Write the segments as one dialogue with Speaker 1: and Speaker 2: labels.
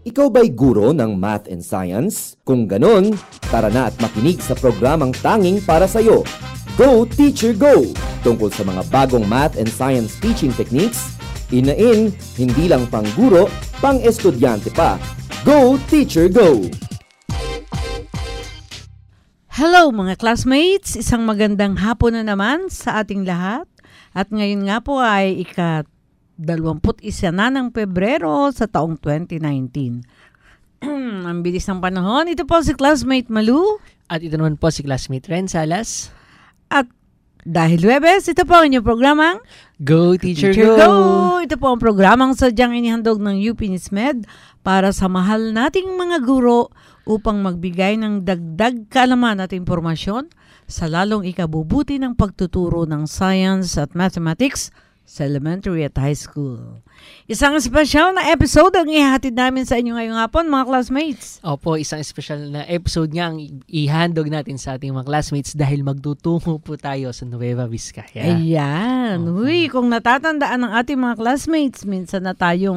Speaker 1: Ikaw ba'y guro ng math and science? Kung ganon, tara na at makinig sa programang tanging para sa'yo. Go Teacher Go! Tungkol sa mga bagong math and science teaching techniques, in, hindi lang pang guro, pang estudyante pa. Go Teacher Go!
Speaker 2: Hello mga classmates! Isang magandang hapon na naman sa ating lahat. At ngayon nga po ay ika-21 na ng Pebrero sa taong 2019. Ang bilis ng panahon. Ito po si Classmate Malu.
Speaker 3: At ito naman po si Classmate Ren Salas.
Speaker 2: At dahil Huwebes, ito po ang inyong programang
Speaker 3: Go Teacher Go!
Speaker 2: Ito po ang programang sadyang inihandog ng UP NISMED para sa mahal nating mga guro upang magbigay ng dagdag kaalaman at impormasyon sa lalong ikabubuti ng pagtuturo ng science at mathematics sa elementary at high school. Isang espesyal na episode ang ihahatid namin sa inyo ngayong hapon, mga classmates.
Speaker 3: Opo, isang espesyal na episode nga ang ihandog natin sa ating mga classmates dahil magtutungo po tayo sa Nueva Vizcaya.
Speaker 2: Ayan. Uy, kung natatandaan ng ating mga classmates, minsan na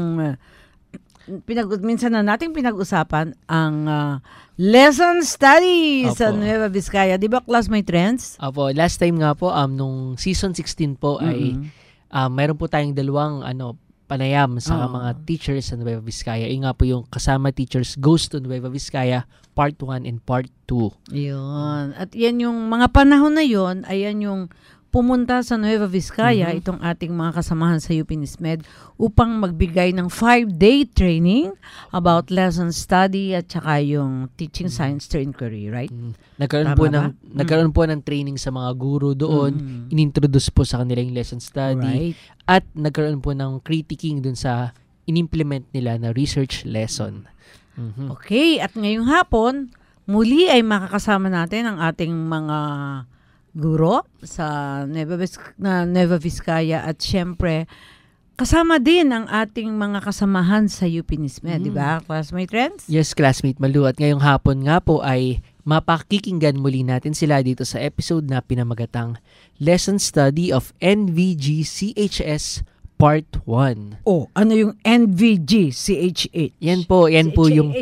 Speaker 2: nating pinag-usapan ang lesson study sa Nueva Vizcaya. Di ba, classmate Renz?
Speaker 3: Opo, last time nga po, nung season 16 po ay mayroon po tayong dalawang panayam sa mga teachers sa Nueva Vizcaya. Yung nga po yung Kasama Teachers Goes to Nueva Vizcaya, Part 1 and Part 2.
Speaker 2: Yun. At yan yung mga panahon na yun, ayan yung pumunta sa Nueva Vizcaya, itong ating mga kasamahan sa UP NISMED upang magbigay ng 5-day training about lesson study at saka yung teaching science to inquiry, right?
Speaker 3: Nagkaroon po ng training sa mga guro doon, inintroduce po sa kanila yung lesson study, at nagkaroon po ng critiquing dun sa inimplement nila na research lesson.
Speaker 2: Okay, at ngayong hapon, muli ay makakasama natin ang ating mga guro sa Nueva Vizcaya at syempre kasama din ang ating mga kasamahan sa UP NISMED, di ba, classmate Renz?
Speaker 3: Yes, classmate Malu. At ngayong hapon nga po ay mapakikinggan muli natin sila dito sa episode na pinamagatang Lesson Study of NVG CHS Part 1.
Speaker 2: Oh, ano yung NVG CHS?
Speaker 3: Yan po yung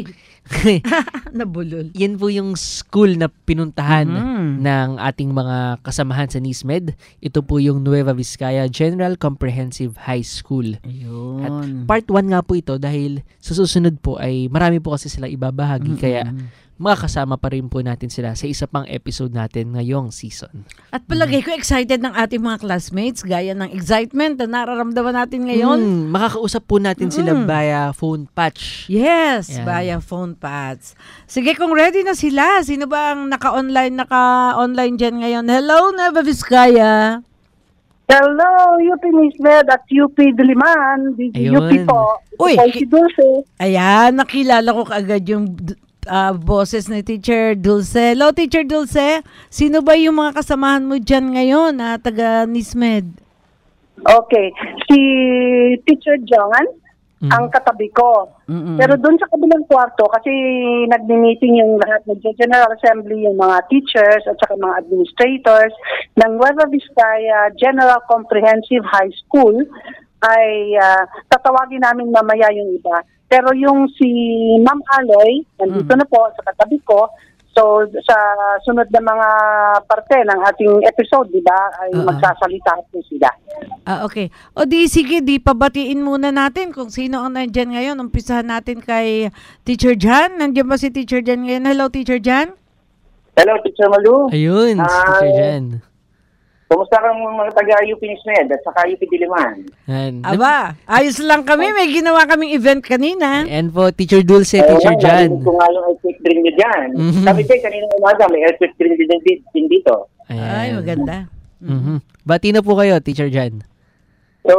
Speaker 2: nabulol.
Speaker 3: Yan po yung school na pinuntahan ng ating mga kasamahan sa NISMED. Ito po yung Nueva Vizcaya General Comprehensive High School.
Speaker 2: Ayun.
Speaker 3: At part 1 nga po ito dahil sa susunod po ay marami po kasi sila ibabahagi kaya makakasama pa rin po natin sila sa isa pang episode natin ngayong season.
Speaker 2: At palagay ko excited ng ating mga classmates gaya ng excitement na nararamdaman natin ngayon.
Speaker 3: Makakausap po natin sila via phone patch.
Speaker 2: Yes, via phone patch. Sige, kung ready na sila, sino ba ang naka-online dyan ngayon? Hello, Nueva Vizcaya!
Speaker 4: Hello, UP NISMED at UP Diliman. UP po.
Speaker 2: Uy!
Speaker 4: Si Dulce.
Speaker 2: Ayan, nakilala ko kaagad yung boses ni Teacher Dulce. Hello, Teacher Dulce. Sino ba yung mga kasamahan mo dyan ngayon na taga NISMED?
Speaker 4: Okay. Si Teacher John, ang katabi ko. Pero doon sa kabilang kwarto, kasi nagmi-meeting yung lahat ng General Assembly, yung mga teachers at saka mga administrators ng Nueva Vizcaya General Comprehensive High School, ay tatawagin namin mamaya yung iba. Pero yung si Ma'am Aloy, nandito na po sa katabi ko. So, sa sunod na mga parte ng ating episode, di ba, ay magsasalita po sila.
Speaker 2: Okay. O sige, pabatiin muna natin kung sino ang nandyan ngayon. Umpisahan natin kay Teacher Jan. Nandiyan ba si Teacher Jan ngayon? Hello, Teacher Jan.
Speaker 4: Hello, Teacher Malu.
Speaker 3: Ayun, si Teacher Jan.
Speaker 4: Kumusta kang mga taga-UP NISMED at saka UP Diliman?
Speaker 2: Aba, ayos lang kami. May ginawa kaming event kanina.
Speaker 3: And po, Teacher Dulce, Teacher Jan.
Speaker 4: Kung nga yung earthquake drill nyo dyan. Sabi din, kanina umaga, may earthquake drill din dito.
Speaker 2: Ay, maganda.
Speaker 3: Bati na po kayo, Teacher Jan.
Speaker 4: So,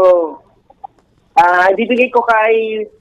Speaker 4: bibigay ko kay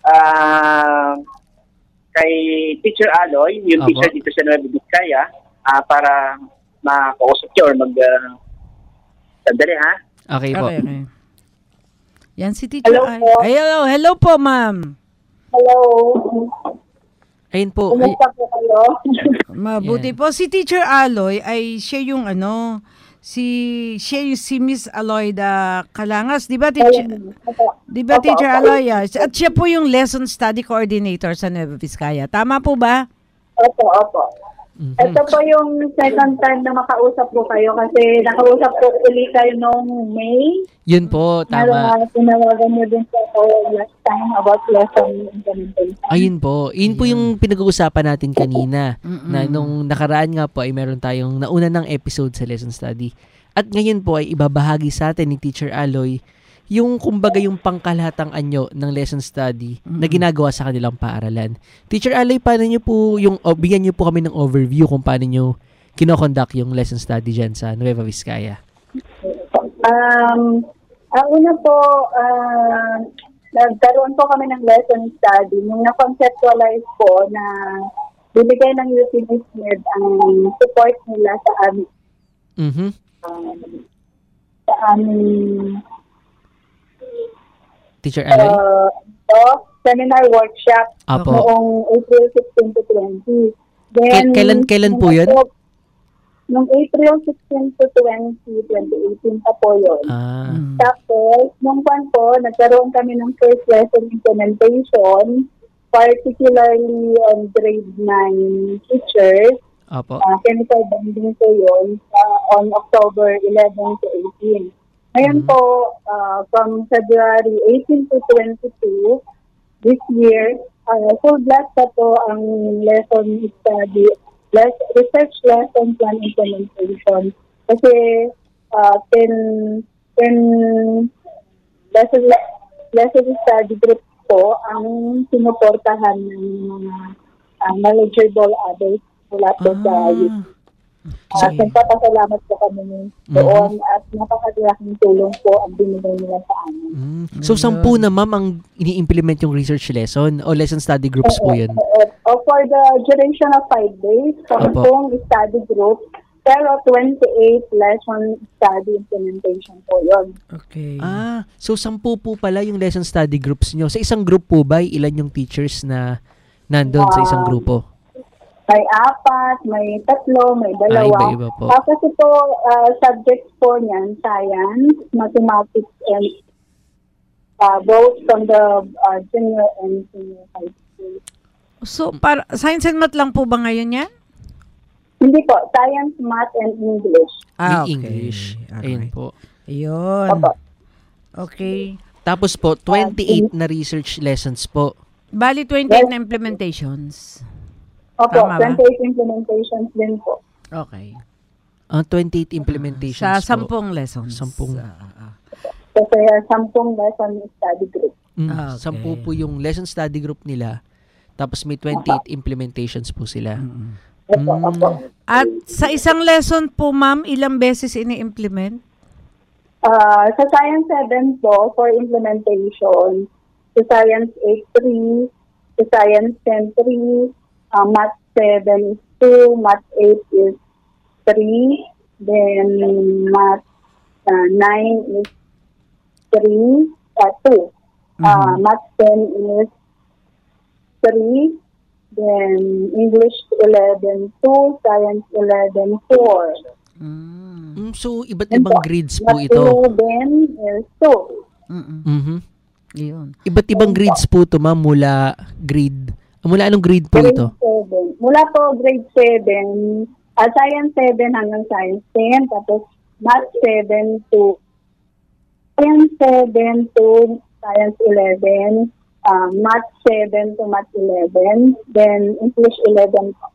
Speaker 4: Teacher Aloy, yung teacher dito sa Nueva Vizcaya, para makausap nyo or sandali, ha?
Speaker 3: Okay po.
Speaker 2: Okay. Yan si Teacher.
Speaker 4: Hello
Speaker 2: Hello
Speaker 4: po.
Speaker 2: po, ma'am.
Speaker 4: Hello.
Speaker 3: Ayun po.
Speaker 4: Kumusta po kayo?
Speaker 2: Mabuti po. Si Teacher Aloy ay siya yung si Miss Aloyda Calangas, 'di ba teacher? Di ba Teacher Aloya? At siya po yung lesson study coordinator sa Nueva Vizcaya. Tama po ba?
Speaker 4: Opo. Ito po yung second time na makausap po kayo kasi nakausap po uli kayo noong May.
Speaker 3: Yun po, tama.
Speaker 4: Tinawagan niyo din po ako last time about lesson implementation.
Speaker 3: Ayun po. Yun po yung pinag-uusapan natin kanina. Na nung nakaraan nga po ay meron tayong nauna ng episode sa lesson study. At ngayon po ay ibabahagi sa atin ni Teacher Aloy yung kumbaga yung pangkalahatang anyo ng lesson study na ginagawa sa kanilang paaralan. Teacher Aloy, paano nyo po bigyan nyo po kami ng overview kung paano nyo kinoconduct yung lesson study dyan sa Nueva Vizcaya?
Speaker 4: Ang una po, nagkaroon po kami ng lesson study. Nung na-conceptualize po na bibigay ng UPNISMED ang support nila sa amin. Sa aming
Speaker 3: Teacher Aloy?
Speaker 4: Seminar workshop noong April 16 to 20. Then,
Speaker 3: kailan po yun?
Speaker 4: Noong April 16 to 20, 2018 pa po yun. Tapos, nung po, nagkaroon kami ng first lesson implementation, particularly on grade 9 teachers. Chemical bonding po yun on October 11 to 18. Ngayon po, from February 18 to 22, this year, full blast pa po ang lesson study, research lesson plan implementation. Kasi 10 lesson study group po ang sinuportahan ng mga knowledgeable adults mula po sa youth. Nagpapasalamat po kami doon at napakalaking tulong po ang binigay nila sa amin.
Speaker 3: So, 10 na ma'am ang ini-implement yung research lesson o lesson study groups po yun?
Speaker 4: For the duration of 5 days, 10 study group, pero 28 lesson study implementation po yun.
Speaker 2: Okay.
Speaker 3: So 10 po pala yung lesson study groups nyo. Sa isang group po ba, ilan yung teachers na nandun sa isang grupo?
Speaker 4: May 4, may 3, may 2.
Speaker 3: Iba-iba po.
Speaker 4: Kasi po, subjects po niyan, science, mathematics, and both from the junior and senior high school.
Speaker 2: So, science and math lang po ba ngayon yan?
Speaker 4: Hindi po, science, math, and English.
Speaker 2: Okay.
Speaker 3: English. Ayun po.
Speaker 2: Ayun. Okay.
Speaker 3: Tapos po, 28 na research lessons po.
Speaker 2: Bali, 28 na implementations.
Speaker 4: Opo, 28 implementations din po.
Speaker 2: Okay.
Speaker 3: 28 implementations
Speaker 2: sa 10
Speaker 3: po.
Speaker 2: lessons.
Speaker 3: 10.
Speaker 4: Kasi 10 lesson study group.
Speaker 3: 10 po yung lesson study group nila. Tapos may 28 implementations po sila.
Speaker 4: Opo.
Speaker 2: At sa isang lesson po, ma'am, ilang beses ini-implement?
Speaker 4: Sa Science 7 po, for implementation. Sa Science 8.3, sa Science 10.3, Math 7 is 2, Math 8 is 3, then Math 9 is 2. Math 10 is 3, then English 11, 2, Science 11, 4.
Speaker 3: So, iba't ibang grades po ito.
Speaker 4: Math 2 then is 2.
Speaker 2: Yun.
Speaker 3: Iba't ibang grades po ito, ma'am, mula anong grade po ito?
Speaker 4: 7. Mula po grade 7, Science 7 hanggang Science 10, tapos Math 7 to Science 7 to Science 11, Math 7 to Math 11, then English 11 po.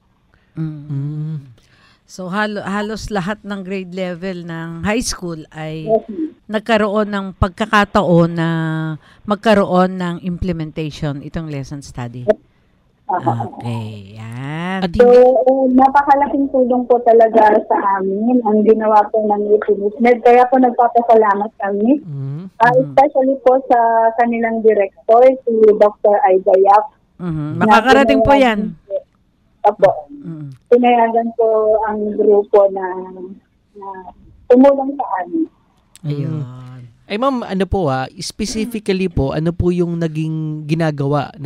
Speaker 2: So halos lahat ng grade level ng high school ay nagkaroon ng pagkakataon na magkaroon ng implementation itong lesson study. Okay, yan.
Speaker 4: So, napakalaking tulong po talaga sa amin ang ginawa po ng UPNISMED. Kaya po nagpapasalamat kami. Especially po sa kanilang director, si Dr. Aida Yap.
Speaker 2: Makakarating po yan.
Speaker 4: Opo. Pinayagan po ang grupo na tumulong sa amin.
Speaker 2: Ayun.
Speaker 3: Ay ma'am, ano po specifically po, ano po yung naging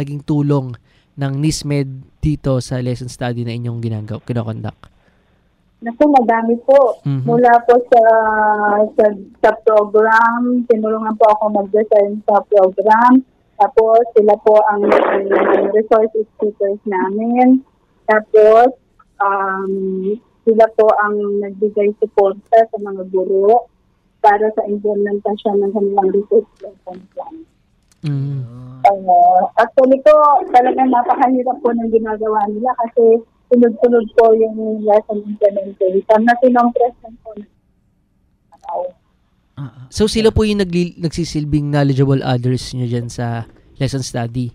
Speaker 3: tulong ng NISMED dito sa lesson study na inyong kinoconduct?
Speaker 5: Naku, madami po. Mula po sa program, tinulungan po ako mag-design sa program. Tapos, sila po ang resource speakers namin. Tapos, sila po ang nagbigay suporta sa mga guro para sa implementasyon ng kanilang research lesson plan. Actually po, talagang napakahirap po ng ginagawa nila kasi sunod-sunod po yung lesson implementation na sinong-present po.
Speaker 3: So sila po yung nagsisilbing knowledgeable others nyo dyan sa lesson study?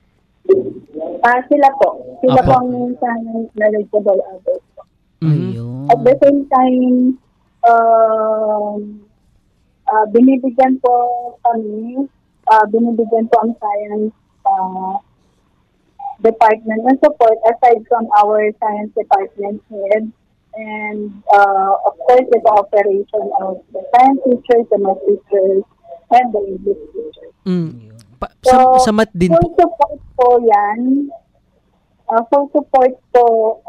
Speaker 5: Sila po. Sila po ang knowledgeable others po. At the same time, binibigyan po ang science department ng support aside from our science department head and of course the cooperation of the science teachers, the math teachers, and the English teachers.
Speaker 3: Sa math din po?
Speaker 5: Full support po yan. Full support po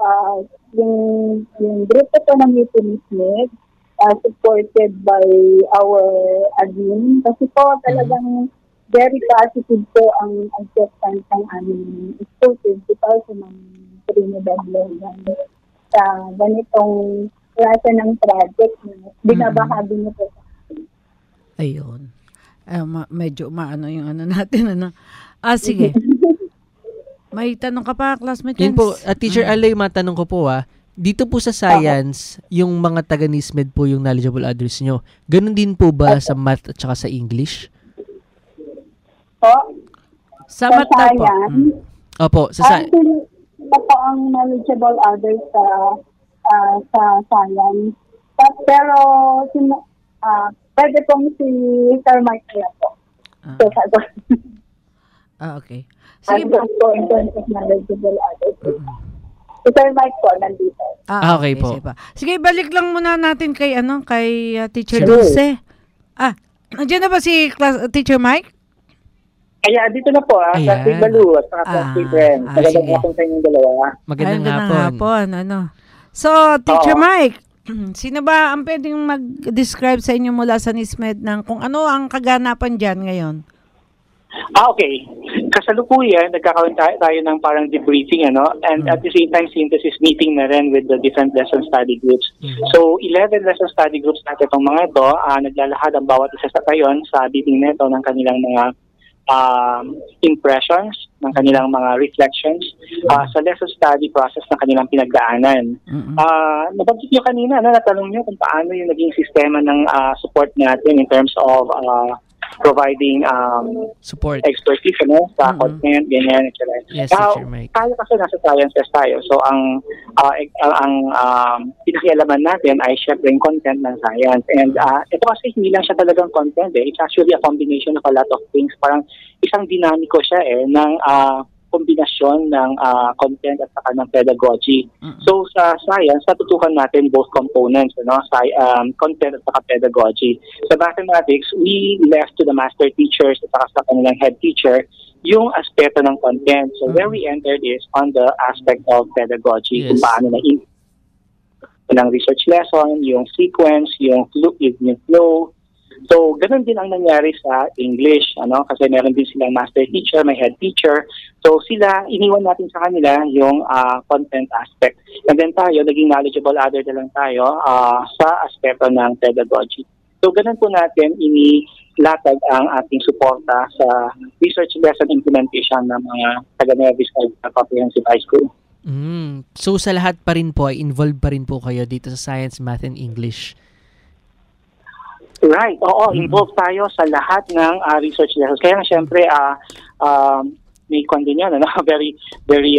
Speaker 5: yung grupo po ng UPNISMED supported by our admin. Kasi po talagang very positive po ang acceptance ng aming students because ng Trinidad Logan sa ganitong klase ng project na binabahagi niyo po.
Speaker 2: Ayun. Medyo maano yung ano natin. Sige. May tanong ka pa, classmate?
Speaker 3: Yun po, Teacher Alay, matanong ko po dito po sa science, yung mga taga-NISMED po yung knowledgeable others nyo. Ganun din po ba sa math at saka sa English?
Speaker 2: Sa math daw po.
Speaker 3: Opo.
Speaker 5: Actually, ito po ang knowledgeable others sa science. Pero, pwede pong si Sir Mike kaya po.
Speaker 2: Okay.
Speaker 5: Sige po. In terms of knowledgeable others. Si Sir Mike po, nandito.
Speaker 3: Okay po.
Speaker 2: Sige, balik lang muna natin kay Teacher Dulce. Nandiyan na ba si Teacher Mike?
Speaker 6: Kaya dito na po, Classmate Balu at saka Classmate Ren. Magandang hapon sa inyong dalawa.
Speaker 3: Magandang hapon.
Speaker 2: So, Teacher Mike, sino ba ang pwedeng mag-describe sa inyo mula sa NISMED ng kung ano ang kaganapan dyan ngayon?
Speaker 6: Okay. Kasalukuyan, nagkakaroon tayo ng parang debriefing, and at the same time, synthesis meeting na rin with the different lesson study groups. So, 11 lesson study groups natin itong mga ito, naglalahad ang bawat isa sa tayon sa meeting na ito ng kanilang mga impressions, ng kanilang mga reflections sa lesson study process ng kanilang pinagdaanan. Nabanggit nyo kanina, natanong nyo kung paano yung naging sistema ng support natin in terms of providing
Speaker 3: support,
Speaker 6: expertise sa content, ganyan, etc.
Speaker 3: Yes, Teacher Mike.
Speaker 6: Tayo kasi nasa sciences tayo. So, ang pinakialaman natin ay syempre yung content ng science. And ito kasi hindi lang siya talagang content. It's actually a combination of a lot of things. Parang isang dinamiko siya ng kombinasyon ng content at saka ng pedagogy. So sa science, natutukan natin both components, content at saka pedagogy. Sa mathematics, we left to the master teachers at saka sa kanilang head teacher yung aspeto ng content. So where we entered is on the aspect of pedagogy, kung paano ng research lesson, yung sequence, yung flow. So, ganun din ang nangyari sa English, kasi meron din silang master teacher, may head teacher. So, iniwan natin sa kanila yung content aspect. And then tayo, naging knowledgeable other na lang tayo sa aspeto ng pedagogy. So, ganun po natin inilatag ang ating suporta sa research lesson implementation ng mga taga-Nueva Vizcaya Comprehensive High School.
Speaker 3: So, sa lahat pa rin po, involved pa rin po kayo dito sa Science, Math, and English?
Speaker 6: Right. Oo, involved tayo sa lahat ng research lessons. Kaya syempre, may din yan, very, very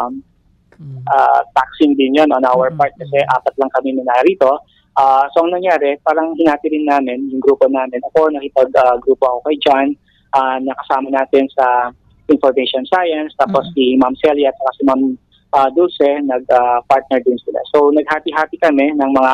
Speaker 6: taxing din yan on our part kasi 4 lang kami na narito. So, ang nangyari, parang hinati rin namin yung grupo namin. Ako, nakipag-grupo ako kay John, nakasama natin sa Information Science, tapos si Ma'am Celia at si Ma'am Dulce, nag-partner din sila. So, naghati-hati kami ng mga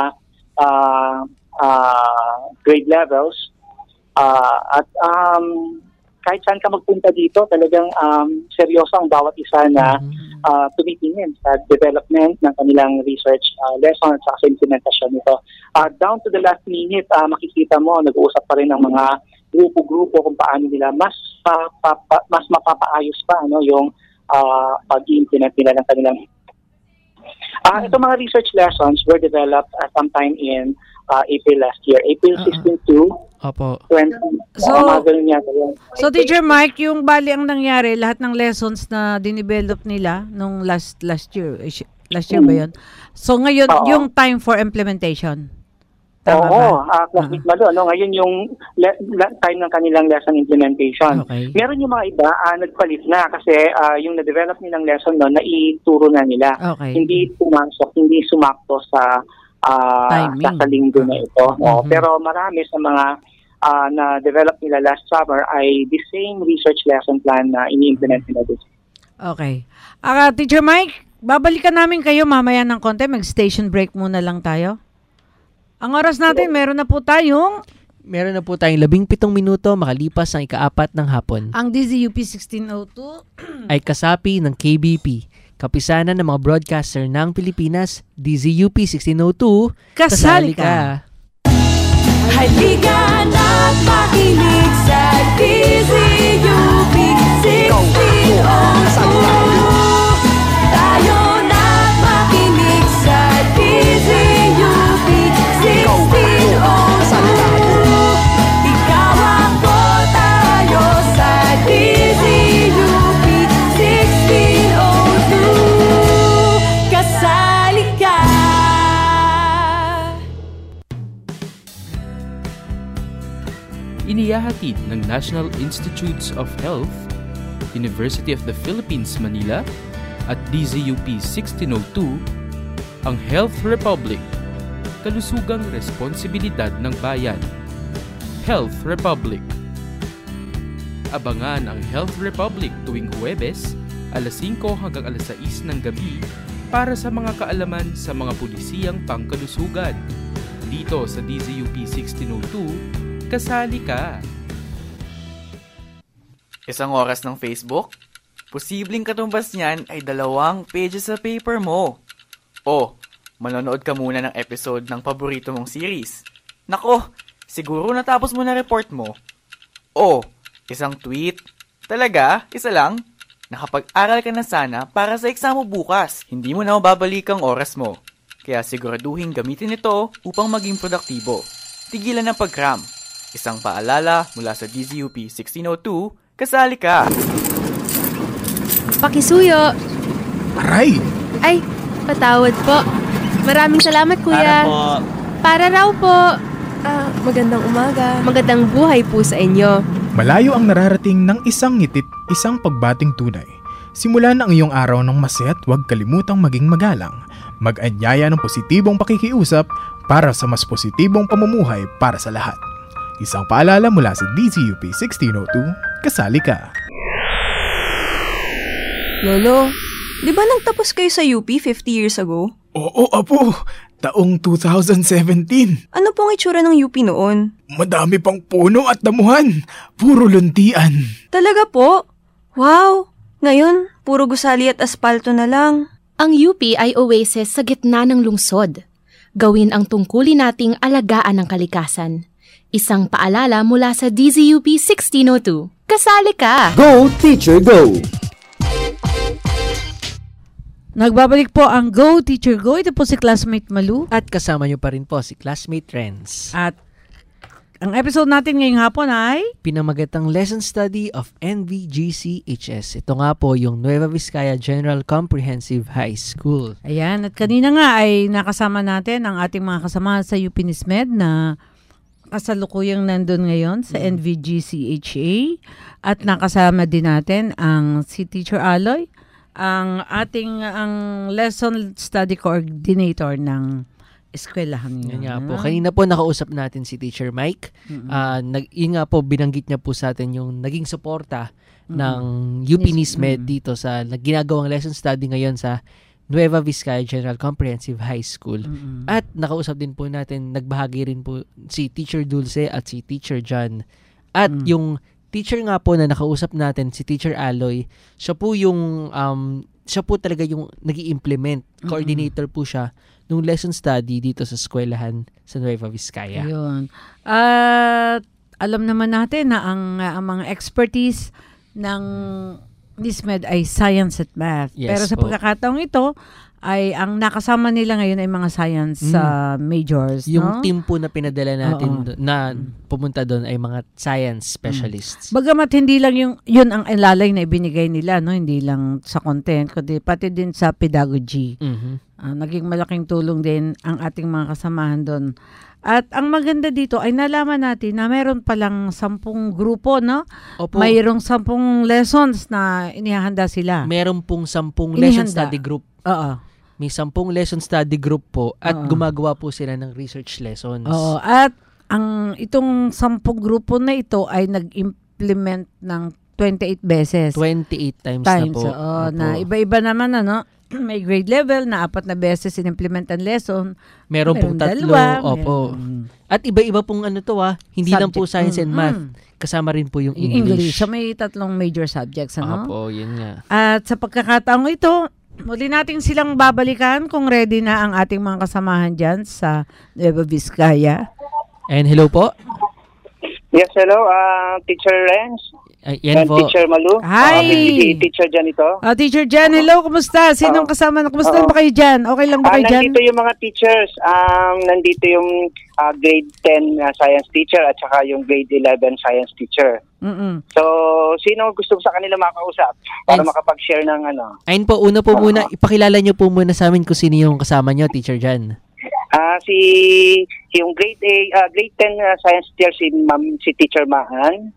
Speaker 6: grade levels at kahit saan ka magpunta dito talagang seryoso ang bawat isa na tumitingin sa development ng kanilang research lessons sa implementasyon nito. Down to the last minute, makikita mo, nag-uusap pa rin ng mga grupo-grupo kung paano nila mas mapapaayos pa yung pag-implement nila ng kanilang. Itong mga research lessons were developed sometime in April last year. April 16 to
Speaker 3: Opo.
Speaker 6: 20.
Speaker 2: So, Teacher Mike, yung bali ang nangyari, lahat ng lessons na dinevelop nila nung last year. Last year ba yun? So, ngayon, yung time for implementation. Tama ba?
Speaker 6: Classmate Malo. Ngayon yung time ng kanilang lesson implementation.
Speaker 3: Okay.
Speaker 6: Meron yung mga iba, nagpalit na kasi yung na-develop nilang lesson naituro na nila.
Speaker 2: Okay.
Speaker 6: Hindi sumakto sa linggo na ito. Pero marami sa mga na-develop nila last summer ay the same research lesson plan na ini-implement nila this. Okay.
Speaker 2: Teacher Mike, babalikan namin kayo mamaya ng konti. Mag-station break muna lang tayo. Ang oras natin, meron na po tayong
Speaker 3: 17 minuto makalipas ang ika-4 ng hapon.
Speaker 2: Ang DZUP 1602
Speaker 3: ay kasapi ng KBP, kapisanan ng mga broadcaster ng Pilipinas. DZUP 1602, kasali ka!
Speaker 7: Halika na't makinig sa DZUP 1602. Tayo na't makinig sa DZUP 1602. Ikaw ako, tayo sa DZUP 1602. Kasali ka!
Speaker 8: Inihahatid ng National Institutes of Health, University of the Philippines, Manila at DZUP 1602 ang Health Republic, kalusugang responsibilidad ng bayan. Health Republic. Abangan ang Health Republic tuwing Huwebes, alas 5 hanggang alas 6 ng gabi para sa mga kaalaman sa mga pulisiyang pangkalusugan. Dito sa DZUP 1602, kasali ka!
Speaker 9: Isang oras ng Facebook? Posibleng katumbas niyan ay 2 pages sa paper mo. O, manonood ka muna ng episode ng paborito mong series. Nako, siguro natapos mo na report mo. O, isang tweet? Talaga? Isa lang? Nakapag-aral ka na sana para sa exam mo bukas. Hindi mo na mababalik ang oras mo. Kaya siguraduhin gamitin ito upang maging produktibo. Tigilan ng pag-cram. Isang paalala mula sa DZUP 1602, kasali ka!
Speaker 10: Pakisuyo!
Speaker 11: Aray!
Speaker 10: Ay, patawad po. Maraming salamat, kuya. Para raw po.
Speaker 12: Magandang umaga.
Speaker 10: Magandang buhay po sa inyo.
Speaker 11: Malayo ang nararating ng isang ngitit, isang pagbating tunay. Simula na ang iyong araw ng masayat, huwag kalimutang maging magalang. Mag-anyaya ng positibong pakikiusap para sa mas positibong pamumuhay para sa lahat. Isang paalala mula sa DZUP 1602, kasali ka.
Speaker 12: Lolo, di ba nang tapos kayo sa UP 50 years ago?
Speaker 11: Oo, apo. Taong 2017.
Speaker 12: Ano pong itsura ng UP noon?
Speaker 11: Madami pang puno at damuhan. Puro luntian.
Speaker 12: Talaga po? Wow! Ngayon, puro gusali at aspalto na lang.
Speaker 10: Ang UP ay oasis sa gitna ng lungsod. Gawin ang tungkulin nating alagaan ng kalikasan. Isang paalala mula sa DZUP 1602. Kasali ka!
Speaker 1: Go, Teacher, Go!
Speaker 2: Nagbabalik po ang Go, Teacher, Go. Ito po si Classmate Malu.
Speaker 3: At kasama nyo pa rin po si Classmate Renz.
Speaker 2: At ang episode natin ngayong hapon ay
Speaker 3: pinamagatang Lesson Study of NVGCHS. Ito nga po yung Nueva Vizcaya General Comprehensive High School.
Speaker 2: Ayan, at kanina nga ay nakasama natin ang ating mga kasama sa UP NISMED na kasalukuyang nandun ngayon sa NVGCHA. At nakasama din natin ang si Teacher Aloy, ang ating lesson study coordinator ng eskwelahan
Speaker 3: yun nga po. Kanina po nakausap natin si Teacher Mike. Yun nga po, binanggit niya po sa atin yung naging suporta ng UP NISMED dito sa ginagawang lesson study ngayon sa Nueva Vizcaya General Comprehensive High School. At nakausap din po natin, nagbahagi rin po si Teacher Dulce at si Teacher John. At yung teacher nga po na nakausap natin, si Teacher Aloy, siya po yung siya po talaga yung nag-i-implement. Coordinator po siya nung lesson study dito sa eskwelahan sa Nueva Vizcaya.
Speaker 2: Ayun. At alam naman natin na ang mga expertise ng NISMED ay science at math.
Speaker 3: Yes,
Speaker 2: pero sa
Speaker 3: po.
Speaker 2: pagkakataong ito, ay ang nakasama nila ngayon ay mga science majors.
Speaker 3: Yung
Speaker 2: no?
Speaker 3: team po na pinadala natin na pumunta doon ay mga science specialists.
Speaker 2: Bagamat hindi lang yun ang ilalay na ibinigay nila, no? Hindi lang sa content, kundi pati din sa pedagogy. Naging malaking tulong din ang ating mga kasamahan doon. At ang maganda dito ay nalaman natin na mayroon palang 10 grupo, no?
Speaker 3: Opo.
Speaker 2: Mayroong 10 lessons na inihahanda sila.
Speaker 3: Meron pong 10 lesson study group.
Speaker 2: Oo.
Speaker 3: May 10 lesson study group po at gumagawa po sila ng research lessons.
Speaker 2: Oo. At itong 10 grupo na ito ay nag-implement ng 28 beses.
Speaker 3: 28 times na po.
Speaker 2: Oo, na iba-iba naman, ano? May grade level na 4 na beses in-implement ang lesson.
Speaker 3: Meron pong 3. Opo. At iba-iba pong hindi lang po science and math. Kasama rin po yung English.
Speaker 2: So may 3 major subjects, ano?
Speaker 3: Opo, yun nga.
Speaker 2: At sa pagkakataong ito, muli natin silang babalikan kung ready na ang ating mga kasamahan dyan sa Nueva Vizcaya.
Speaker 3: And hello po.
Speaker 13: Yes, hello, Teacher Renz.
Speaker 3: Yan po.
Speaker 13: Teacher Malu.
Speaker 2: Hi!
Speaker 13: Teacher Jan ito.
Speaker 2: Teacher Jan, hello, kumusta? Sinong kasama? Kumusta ba kayo dyan? Okay lang ba kayo dyan?
Speaker 13: Nandito yung mga teachers. Nandito yung grade 10 science teacher at saka yung grade 11 science teacher. So, sino gusto sa kanila makausap para makapag-share ng
Speaker 3: Ayun po, una po muna, ipakilala nyo po muna sa amin kung sino yung kasama nyo, Teacher Jan.
Speaker 13: Yung grade 10 science teacher si Teacher Maan.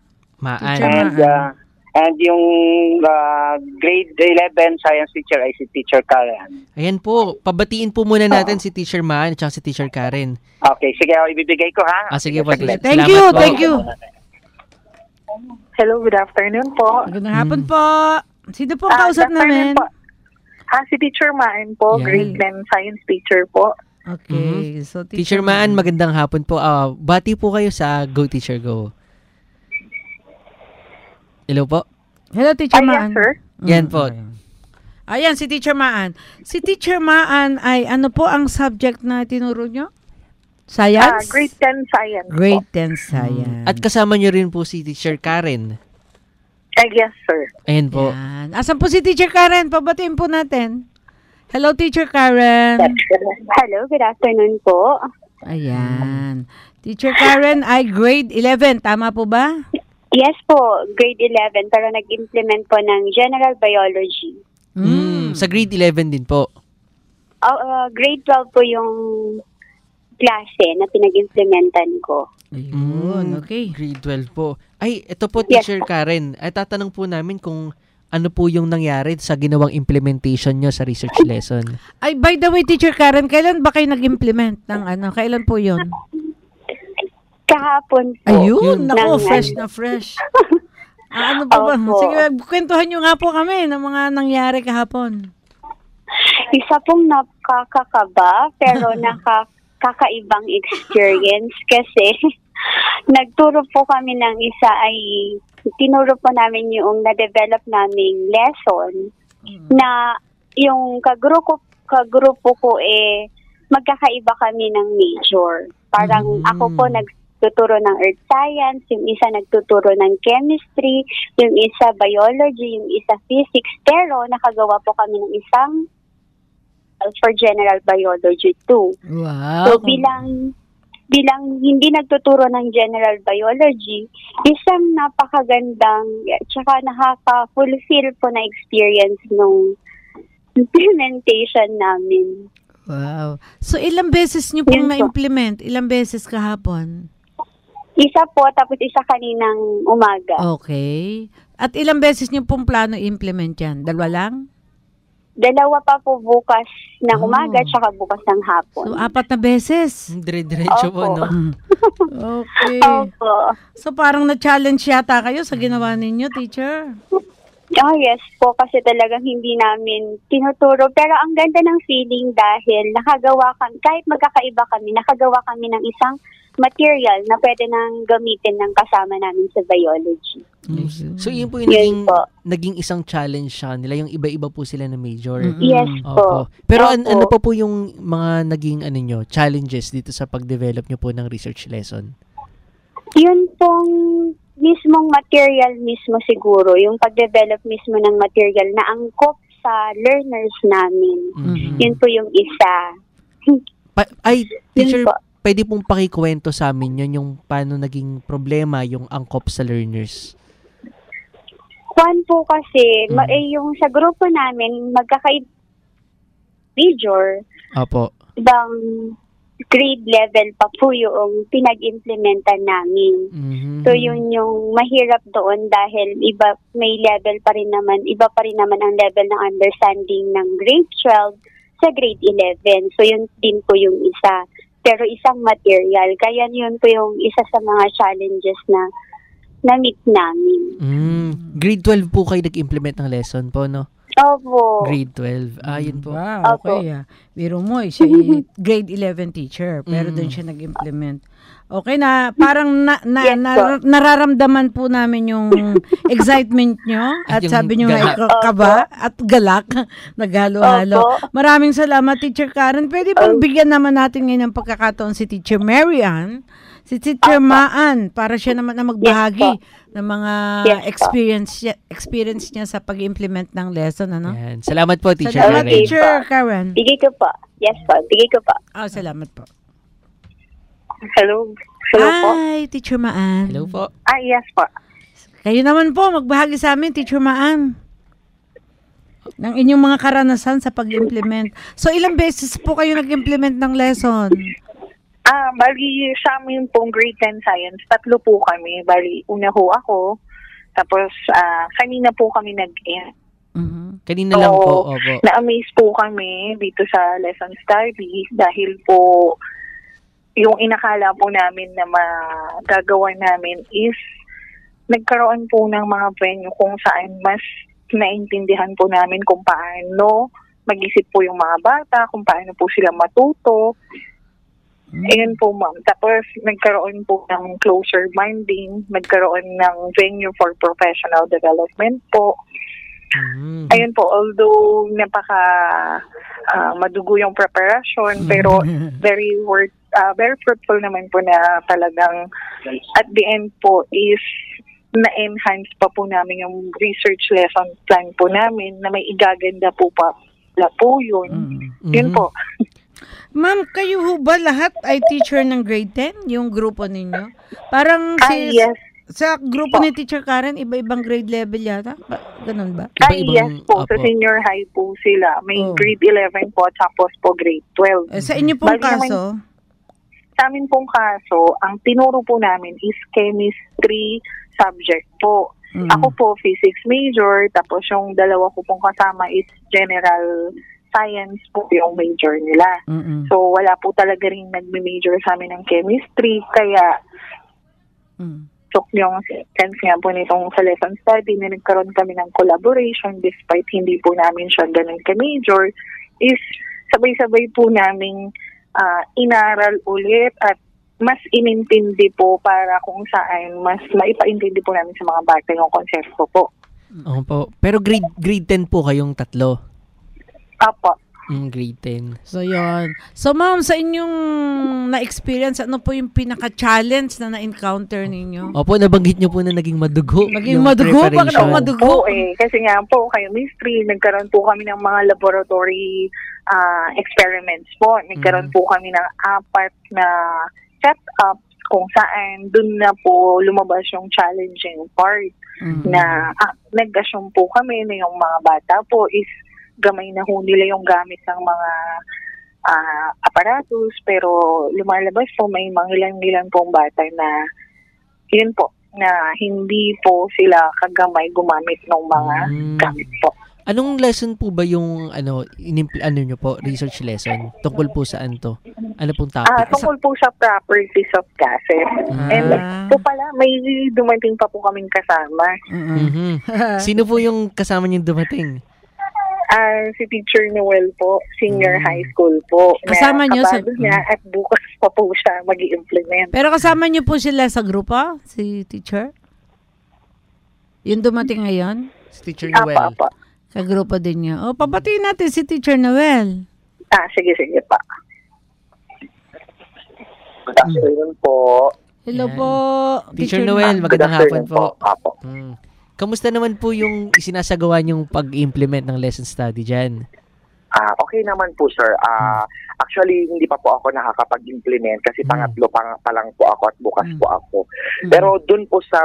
Speaker 13: And yung grade 11 science teacher ay si Teacher Karen.
Speaker 3: Ayan po, pabatiin po muna natin si Teacher Maan at si Teacher Karen.
Speaker 13: Okay, sige, ibibigay ko ha.
Speaker 3: Sige po.
Speaker 2: Thank you.
Speaker 14: Hello, good afternoon po.
Speaker 2: Magandang hapon po. Sino po ang kausap namin?
Speaker 14: Si Teacher Maan po, grade 10 science teacher po.
Speaker 2: Okay. So
Speaker 3: Teacher Maan, magandang hapon po. Bati po kayo sa Go Teacher Go. Hello po.
Speaker 2: Hello, Teacher Maan.
Speaker 14: Yes, sir.
Speaker 3: Yan po.
Speaker 2: Ayan, si Teacher Maan. Si Teacher Maan ay ano po ang subject na tinuro nyo? Science?
Speaker 14: Grade 10 science
Speaker 2: Grade
Speaker 14: po.
Speaker 2: 10 science.
Speaker 3: At kasama nyo rin po si Teacher Karen.
Speaker 14: Yes, sir.
Speaker 3: Ayan po.
Speaker 2: Yan. Asan po si Teacher Karen? Pabatiin po natin. Hello, Teacher Karen.
Speaker 15: Hello, good afternoon po.
Speaker 2: Ayan. Teacher Karen ay grade 11. Tama po ba?
Speaker 15: Yes po, grade 11 pero nag-implement po ng general biology.
Speaker 3: Sa grade 11 din po.
Speaker 15: Grade 12 po yung klase na pinag-implementan ko.
Speaker 2: Ayun, okay.
Speaker 3: Grade 12 po. Ay, ito po, Teacher Karen. Ay, tatanong po namin kung ano po yung nangyari sa ginawang implementation nyo sa research lesson.
Speaker 2: Ay, by the way, Teacher Karen, kailan ba kayo nag-implement ng Kailan po yun?
Speaker 15: Kahapon po.
Speaker 2: Ayun, nako, fresh na fresh. Ano pa ba? Sige, kwentuhan nyo nga po kami ng mga nangyari kahapon.
Speaker 15: Isa pong nakakakaba pero nakakaibang experience kasi nagturo po kami ng isa ay tinuro po namin yung na-develop naming lesson na yung kagrupo ko magkakaiba kami ng major. Parang ako po nagtuturo ng earth science, yung isa nagtuturo ng chemistry, yung isa biology, yung isa physics, pero nakagawa po kami ng isang for general biology too.
Speaker 2: Wow.
Speaker 15: So bilang hindi nagtuturo ng general biology, isang napakagandang tsaka nakaka-fulfill po na experience nung implementation namin.
Speaker 2: Wow. So ilang beses nyo pong na-implement? Ilang beses kahapon?
Speaker 15: Isa po, tapos isa kaninang umaga.
Speaker 2: Okay. At ilang beses nyo pong plano i-implement yan? 2 lang?
Speaker 15: 2 pa po bukas ng umaga tsaka bukas ng hapon.
Speaker 2: So 4 na beses?
Speaker 3: Dire-diretso po, no?
Speaker 2: Okay.
Speaker 15: Opo.
Speaker 2: So parang na-challenge yata kayo sa ginawa ninyo, teacher?
Speaker 15: Yes po, kasi talagang hindi namin tinuturo. Pero ang ganda ng feeling dahil nakagawa kami, kahit magkakaiba kami, nakagawa kami ng isang material na pwede nang gamitin ng kasama namin sa biology.
Speaker 3: So yun po yung naging isang challenge sa nila, yung iba-iba po sila na major.
Speaker 15: Yes po.
Speaker 3: Pero ano pa po yung mga naging challenges dito sa pag-develop nyo po ng research lesson?
Speaker 15: Yun pong mismong material mismo siguro, yung pag-develop mismo ng material na angkop sa learners namin. Yun po yung isa.
Speaker 3: Teacher, pwede pong pakikwento sa amin yun, yung paano naging problema yung angkop sa learners?
Speaker 15: Kwan po kasi, yung sa grupo namin, major,
Speaker 3: Opo.
Speaker 15: ibang grade level pa po yung pinag-implementan namin. So yun yung mahirap doon dahil may level pa rin naman, iba pa rin naman ang level ng understanding ng grade 12 sa grade 11. So yun din po yung isa. Pero isang material. Kaya yun po yung isa sa mga challenges na na-meet namin.
Speaker 3: Grade 12 po kayo nag-implement ng lesson po, no?
Speaker 15: Opo.
Speaker 3: Grade 12. Yun po.
Speaker 2: Wow, okay. Biro mo, siya grade 11 teacher, pero doon siya nag-implement. Okay na, parang nararamdaman po namin yung excitement nyo at sabi nyo nga kaba at galak, naghalo-halo. Maraming salamat, Teacher Karen. Pwede bang bigyan naman natin ngayon ng pagkakataon si Teacher Marian, si Teacher Maan, para siya naman na magbahagi ng mga experience niya sa pag-implement ng lesson, ano?
Speaker 3: Yan. Salamat po, Teacher
Speaker 2: Karen.
Speaker 3: Karen.
Speaker 2: Teacher Karen.
Speaker 15: Bigay ko po. Yes po, bigay ko po.
Speaker 2: Salamat po.
Speaker 14: Hello. Hello po.
Speaker 2: Hi, Teacher Maan.
Speaker 3: Hello po.
Speaker 14: Yes po.
Speaker 2: Kayo naman po, magbahagi sa amin, Teacher Maan, ng inyong mga karanasan sa pag-implement. So, ilang beses po kayo nag-implement ng lesson?
Speaker 14: Bali sa amin pong grade 10 science, 3 po kami. Bali, una ho ako, tapos kanina po kami
Speaker 3: Kanina lang po, opo.
Speaker 14: Na-amaze po kami dito sa lesson study dahil po yung inakala po namin na magagawa namin is nagkaroon po ng mga venue kung saan mas naintindihan po namin kung paano mag-isip po yung mga bata, kung paano po sila matuto. Ayun po, ma'am. Tapos nagkaroon po ng closer bonding, nagkaroon ng venue for professional development po. Ayun po, although madugo yung preparation, pero very fruitful naman po na talagang at the end po is na-enhance pa po namin yung research lesson plan po namin na may igaganda po yun. Yun po.
Speaker 2: Ma'am, kayo ho ba lahat ay teacher ng grade 10? Yung grupo ninyo? Parang
Speaker 14: yes.
Speaker 2: Sa grupo ni Teacher Karen, iba-ibang grade level yata? Ganun ba?
Speaker 14: Yes po. Sa senior high po sila. May grade 11 po, tapos po grade 12.
Speaker 2: Sa inyo pong kaso?
Speaker 14: Sa amin pong kaso, ang tinuro po namin is chemistry subject po. Ako po, physics major, tapos yung dalawa ko pong kasama is general science po yung major nila. So, wala po talaga rin nagme-major sa amin ng chemistry, kaya took yung sense nga po nitong sa lesson study na nagkaroon kami ng collaboration despite hindi po namin siya ganun ka-major, is sabay-sabay po namin inaral ulit at mas inintindi po para kung saan mas maipaintindi po namin sa mga bata yung konsepto po.
Speaker 3: Opo. Pero grade 10 po kayong tatlo?
Speaker 14: Apo.
Speaker 3: Grade 10.
Speaker 2: So, yun. So, ma'am, sa inyong na-experience, ano po yung pinaka-challenge na na-encounter ninyo?
Speaker 3: Opo, nabanggit nyo po na naging madugo.
Speaker 2: Naging madugo? Bakit ako madugo?
Speaker 14: Kasi nga po, chemistry, nagkaroon po kami ng mga laboratory experiments po. Nagkaroon po kami ng 4 na setup kung saan dun na po lumabas yung challenging part na nag-assume po kami na yung mga bata po is gamay na ho nila yung gamit ng mga aparatus, pero lumalabas po may mga ilan pong bata na yun po, na hindi po sila kagamay gumamit ng mga gamit po.
Speaker 3: Anong lesson po ba yung nyo po, research lesson? Tungkol po saan to? Ano pong topic?
Speaker 14: Tungkol po sa properties of gases. And po pala, may dumating pa po kaming kasama.
Speaker 3: Sino po yung kasama niyong dumating?
Speaker 14: Si Teacher Noel po, senior high school po.
Speaker 2: Kasama niyo sa...
Speaker 14: niya at bukas pa po siya mag-i-implement.
Speaker 2: Pero kasama niyo po sila sa grupo, si teacher? Yung dumating ngayon?
Speaker 3: Si Teacher Noel.
Speaker 14: Apa.
Speaker 2: Kagrupo din niya. O, pabatiin natin si Teacher Noel.
Speaker 14: Sige pa.
Speaker 16: Good afternoon po.
Speaker 2: Hello po.
Speaker 3: Teacher Noel, magandang hapon po. Kamusta naman po yung isinasagawa niyong pag-implement ng lesson study dyan?
Speaker 16: Okay naman po, sir. Actually, hindi pa po ako nakakapag-implement kasi pangatlo pa lang po ako at bukas po ako. Pero dun po sa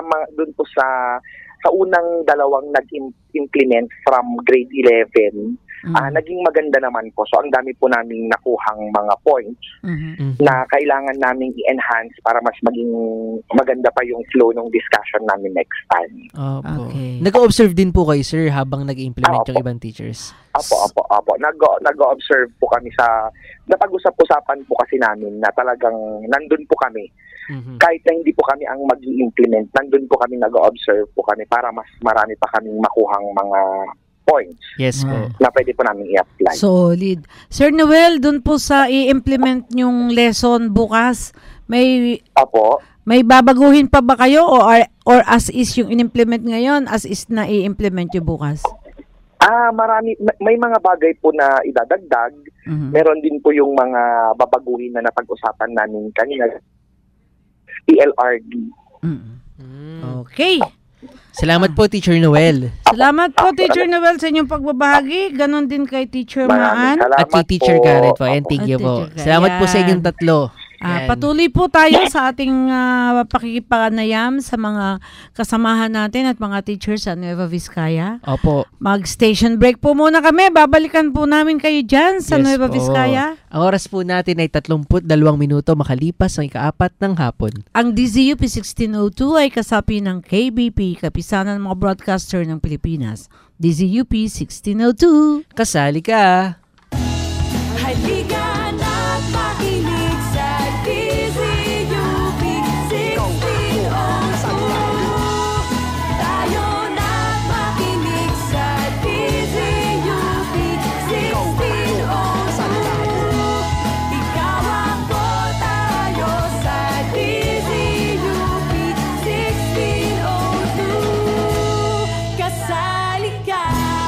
Speaker 16: unang dalawang nag-implement from grade 11, naging maganda naman po. So, ang dami po naming nakuhang mga points na kailangan naming i-enhance para mas maging maganda pa yung flow ng discussion namin next time.
Speaker 3: Okay. Nag-observe din po kayo, sir, habang nag-implement yung ibang teachers?
Speaker 16: Opo. Nag-observe po kami napag-usap-usapan po kasi namin na talagang nandun po kami. Kahit na hindi po kami ang mag-i-implement, nandun po kami nag-observe po kami para mas marami pa kaming makuhang mga points.
Speaker 3: Yes po.
Speaker 16: Na pwede po namin i-apply.
Speaker 2: Solid. Sir Noel, dun po sa i-implement yung lesson bukas, may babaguhin pa ba kayo or as is yung in-implement ngayon, as is na i-implement yung bukas?
Speaker 16: May mga bagay po na idadagdag. Meron din po yung mga babaguhin na napag-usapan namin kanina. PLRD.
Speaker 2: Okay.
Speaker 3: Salamat po, Teacher Noel.
Speaker 2: Salamat po, Teacher Noel, sa inyong pagbabahagi. Ganon din kay Teacher Maan.
Speaker 3: At kay Teacher Karen po. And thank you po. Salamat po sa inyong tatlo.
Speaker 2: Patuloy po tayo sa ating pakikipanayam sa mga kasamahan natin at mga teachers sa Nueva Vizcaya.
Speaker 3: Opo.
Speaker 2: Mag-station break po muna kami. Babalikan po namin kayo dyan sa Nueva Vizcaya.
Speaker 3: Ang oras po natin ay 32 minuto makalipas ang ika-4 ng hapon.
Speaker 2: Ang DZUP 1602 ay kasapi ng KBP, Kapisanan ng mga Broadcaster ng Pilipinas. DZUP 1602.
Speaker 3: Kasali ka!
Speaker 7: Halika na't makinig sa DZUP 1602. Tayo na't makinig sa DZUP 1602. Ikaw ako, tayo sa DZUP 1602. Kasali ka.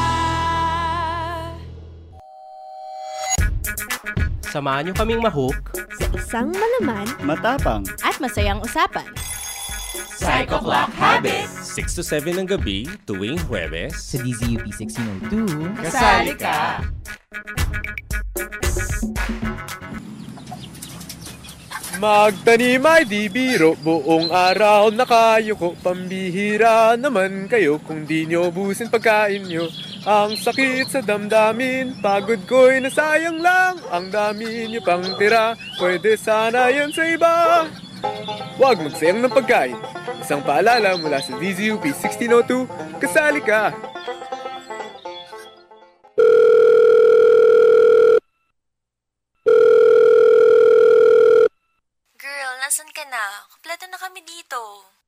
Speaker 17: Samahan niyo kaming mahook
Speaker 18: sa isang malaman,
Speaker 17: matapang
Speaker 18: at masayang usapan.
Speaker 17: Psycho Clock Habit 6 to 7 ng gabi tuwing Huwebes
Speaker 19: sa DZUP 1602.
Speaker 17: Kasali ka!
Speaker 20: Magtanim ay di biro, buong araw nakayuko. Pambihira naman kayo kung di nyo ubusin pagkain nyo. Ang sakit sa damdamin, pagod ko'y nasayang lang. Ang dami nyo pang tira, pwede sana yan sa iba. Huwag magsayang ng pagkain. Isang paalala mula sa DZUP 1602, kasali ka!
Speaker 21: Girl, nasan ka na? Kompleto na kami dito.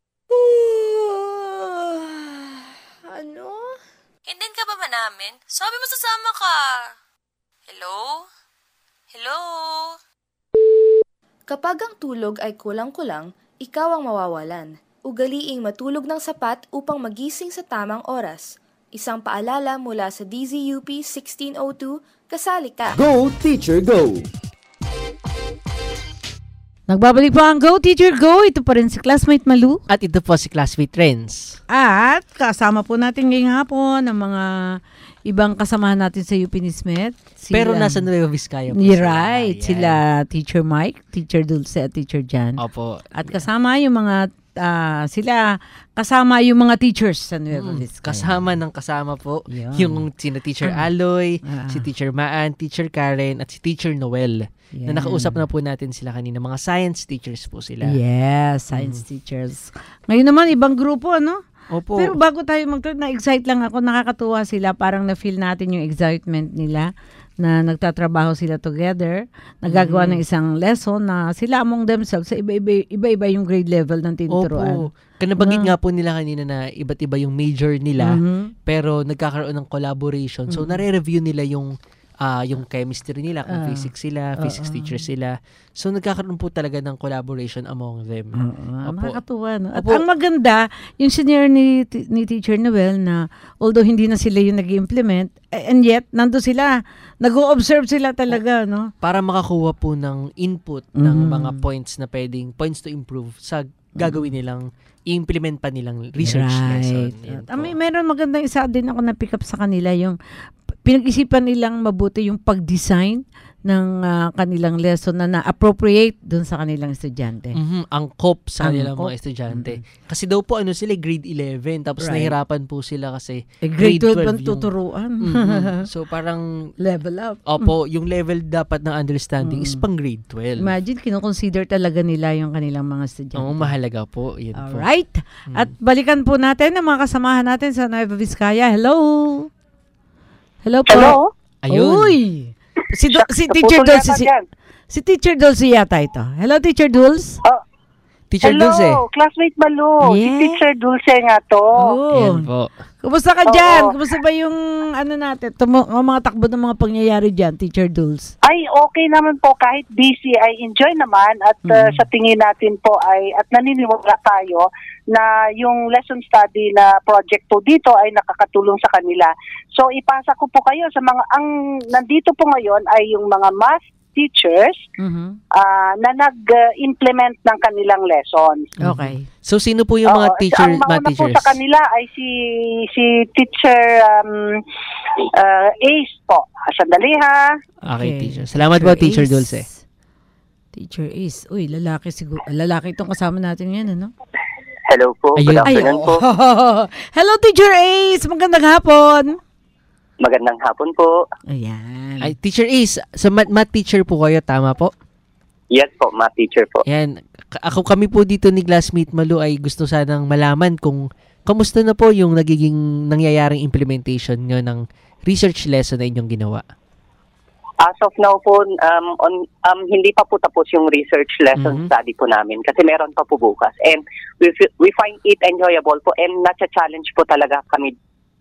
Speaker 18: Ano?
Speaker 21: Hindihan ka ba namin? Sabi mo sasama ka. Hello? Hello?
Speaker 22: Kapag ang tulog ay kulang-kulang, ikaw ang mawawalan. Ugaliing matulog ng sapat upang magising sa tamang oras. Isang paalala mula sa DZUP 1602, kasali ka.
Speaker 1: Go, Teacher, Go!
Speaker 2: Nagbabalik po ang Go Teacher Go. Ito pa rin si Classmate Malu.
Speaker 3: At ito po si Classmate Renz.
Speaker 2: At kasama po natin ngayong hapon ang mga ibang kasamahan natin sa UP Nismet.
Speaker 3: Pero nasa Nueva Vizcaya po
Speaker 2: right. Sila Teacher Mike, Teacher Dulce at Teacher Jan.
Speaker 3: Opo.
Speaker 2: At kasama yung mga kasama yung mga teachers sa Nueva Vizcaya.
Speaker 3: Kasama ng kasama po yung sina Teacher Aloy, si Teacher Maan, Teacher Karen at si Teacher Noel. Na nakausap na po natin sila kanina. Mga science teachers po sila.
Speaker 2: Yes, science teachers. Ngayon naman, ibang grupo, ano?
Speaker 3: Opo.
Speaker 2: Pero bago tayo na-excite lang ako, nakakatuwa sila, parang na-feel natin yung excitement nila na nagtatrabaho sila together, nagagawa ng isang lesson na sila among themselves sa iba-iba yung grade level ng tinuturuan.
Speaker 3: Opo. Kanabanggit nga po nila kanina na iba't iba yung major nila, pero nagkakaroon ng collaboration. So, nare-review nila yung chemistry nila, kung physics sila, physics teacher sila. So, nagkakaroon po talaga ng collaboration among them.
Speaker 2: Nakakatuwa, no? At ang maganda, yung senior ni Teacher Noel na although hindi na sila yung nag-implement, and yet, nando sila, nag-o-observe sila talaga, no?
Speaker 3: Para makakuha po ng input ng mga points to improve sa gagawin nilang, i-implement pa nilang research lesson.
Speaker 2: Meron magandang isa din ako na pick up sa kanila, yung pinag-isipan nilang mabuti yung pag-design ng kanilang lesson na na-appropriate dun sa kanilang estudyante.
Speaker 3: Angkop sa kanilang mga estudyante. Kasi daw po sila grade 11 tapos nahirapan po sila kasi
Speaker 2: grade 12 ang tuturuan.
Speaker 3: So parang
Speaker 2: level up.
Speaker 3: Opo, yung level dapat ng understanding is pang grade 12.
Speaker 2: Imagine, kinoconsider talaga nila yung kanilang mga estudyante.
Speaker 3: Oo, mahalaga po. Yan po.
Speaker 2: Alright. At balikan po natin ang mga kasamahan natin sa Nueva Vizcaya. Hello! Hello po.
Speaker 4: Hello?
Speaker 3: Ayun.
Speaker 2: Uy! Si Teacher Dulce. Si Teacher Dulce yata ito. Hello, Teacher Dulce.
Speaker 3: Teacher
Speaker 4: Hello,
Speaker 3: Dulce.
Speaker 4: Classmate Malu. Si Teacher Dulce nga to.
Speaker 3: Yan po.
Speaker 2: Kumusta ka dyan? Kumusta ba yung natin? Mga takbo ng mga pangyayari dyan, Teacher Dulce?
Speaker 4: Ay, okay naman po. Kahit busy, ay enjoy naman. At sa tingin natin po at naniniwala tayo na yung lesson study na project po dito ay nakakatulong sa kanila. So, ipasa ko po kayo sa mga, nandito po ngayon ay yung mga math teachers na nag-implement ng kanilang lessons.
Speaker 2: Okay.
Speaker 3: So, sino po yung mga teachers?
Speaker 4: Ang mauna po sa kanila ay si Teacher Ace po. Sandali ha.
Speaker 3: Okay, teacher. Salamat po, Teacher Dulce.
Speaker 2: Teacher Ace. Uy, lalaki siguro. Lalaki itong kasama natin yan, ano?
Speaker 5: Hello po. Good afternoon po.
Speaker 2: Hello, Teacher Ace. Magandang hapon.
Speaker 5: Magandang hapon po.
Speaker 2: Ayan.
Speaker 3: Ay, Teacher Ace, sa math teacher po kayo, tama po?
Speaker 5: Yes po, math teacher po.
Speaker 3: Ayan. Kami po dito ni Classmate Malu ay gusto sanang malaman kung kamusta na po yung nagiging nangyayaring implementation nyo ng research lesson na inyong ginawa.
Speaker 5: As of now po, hindi pa po tapos yung research lesson study po namin kasi meron pa po bukas. And we find it enjoyable po and na-challenge po talaga kami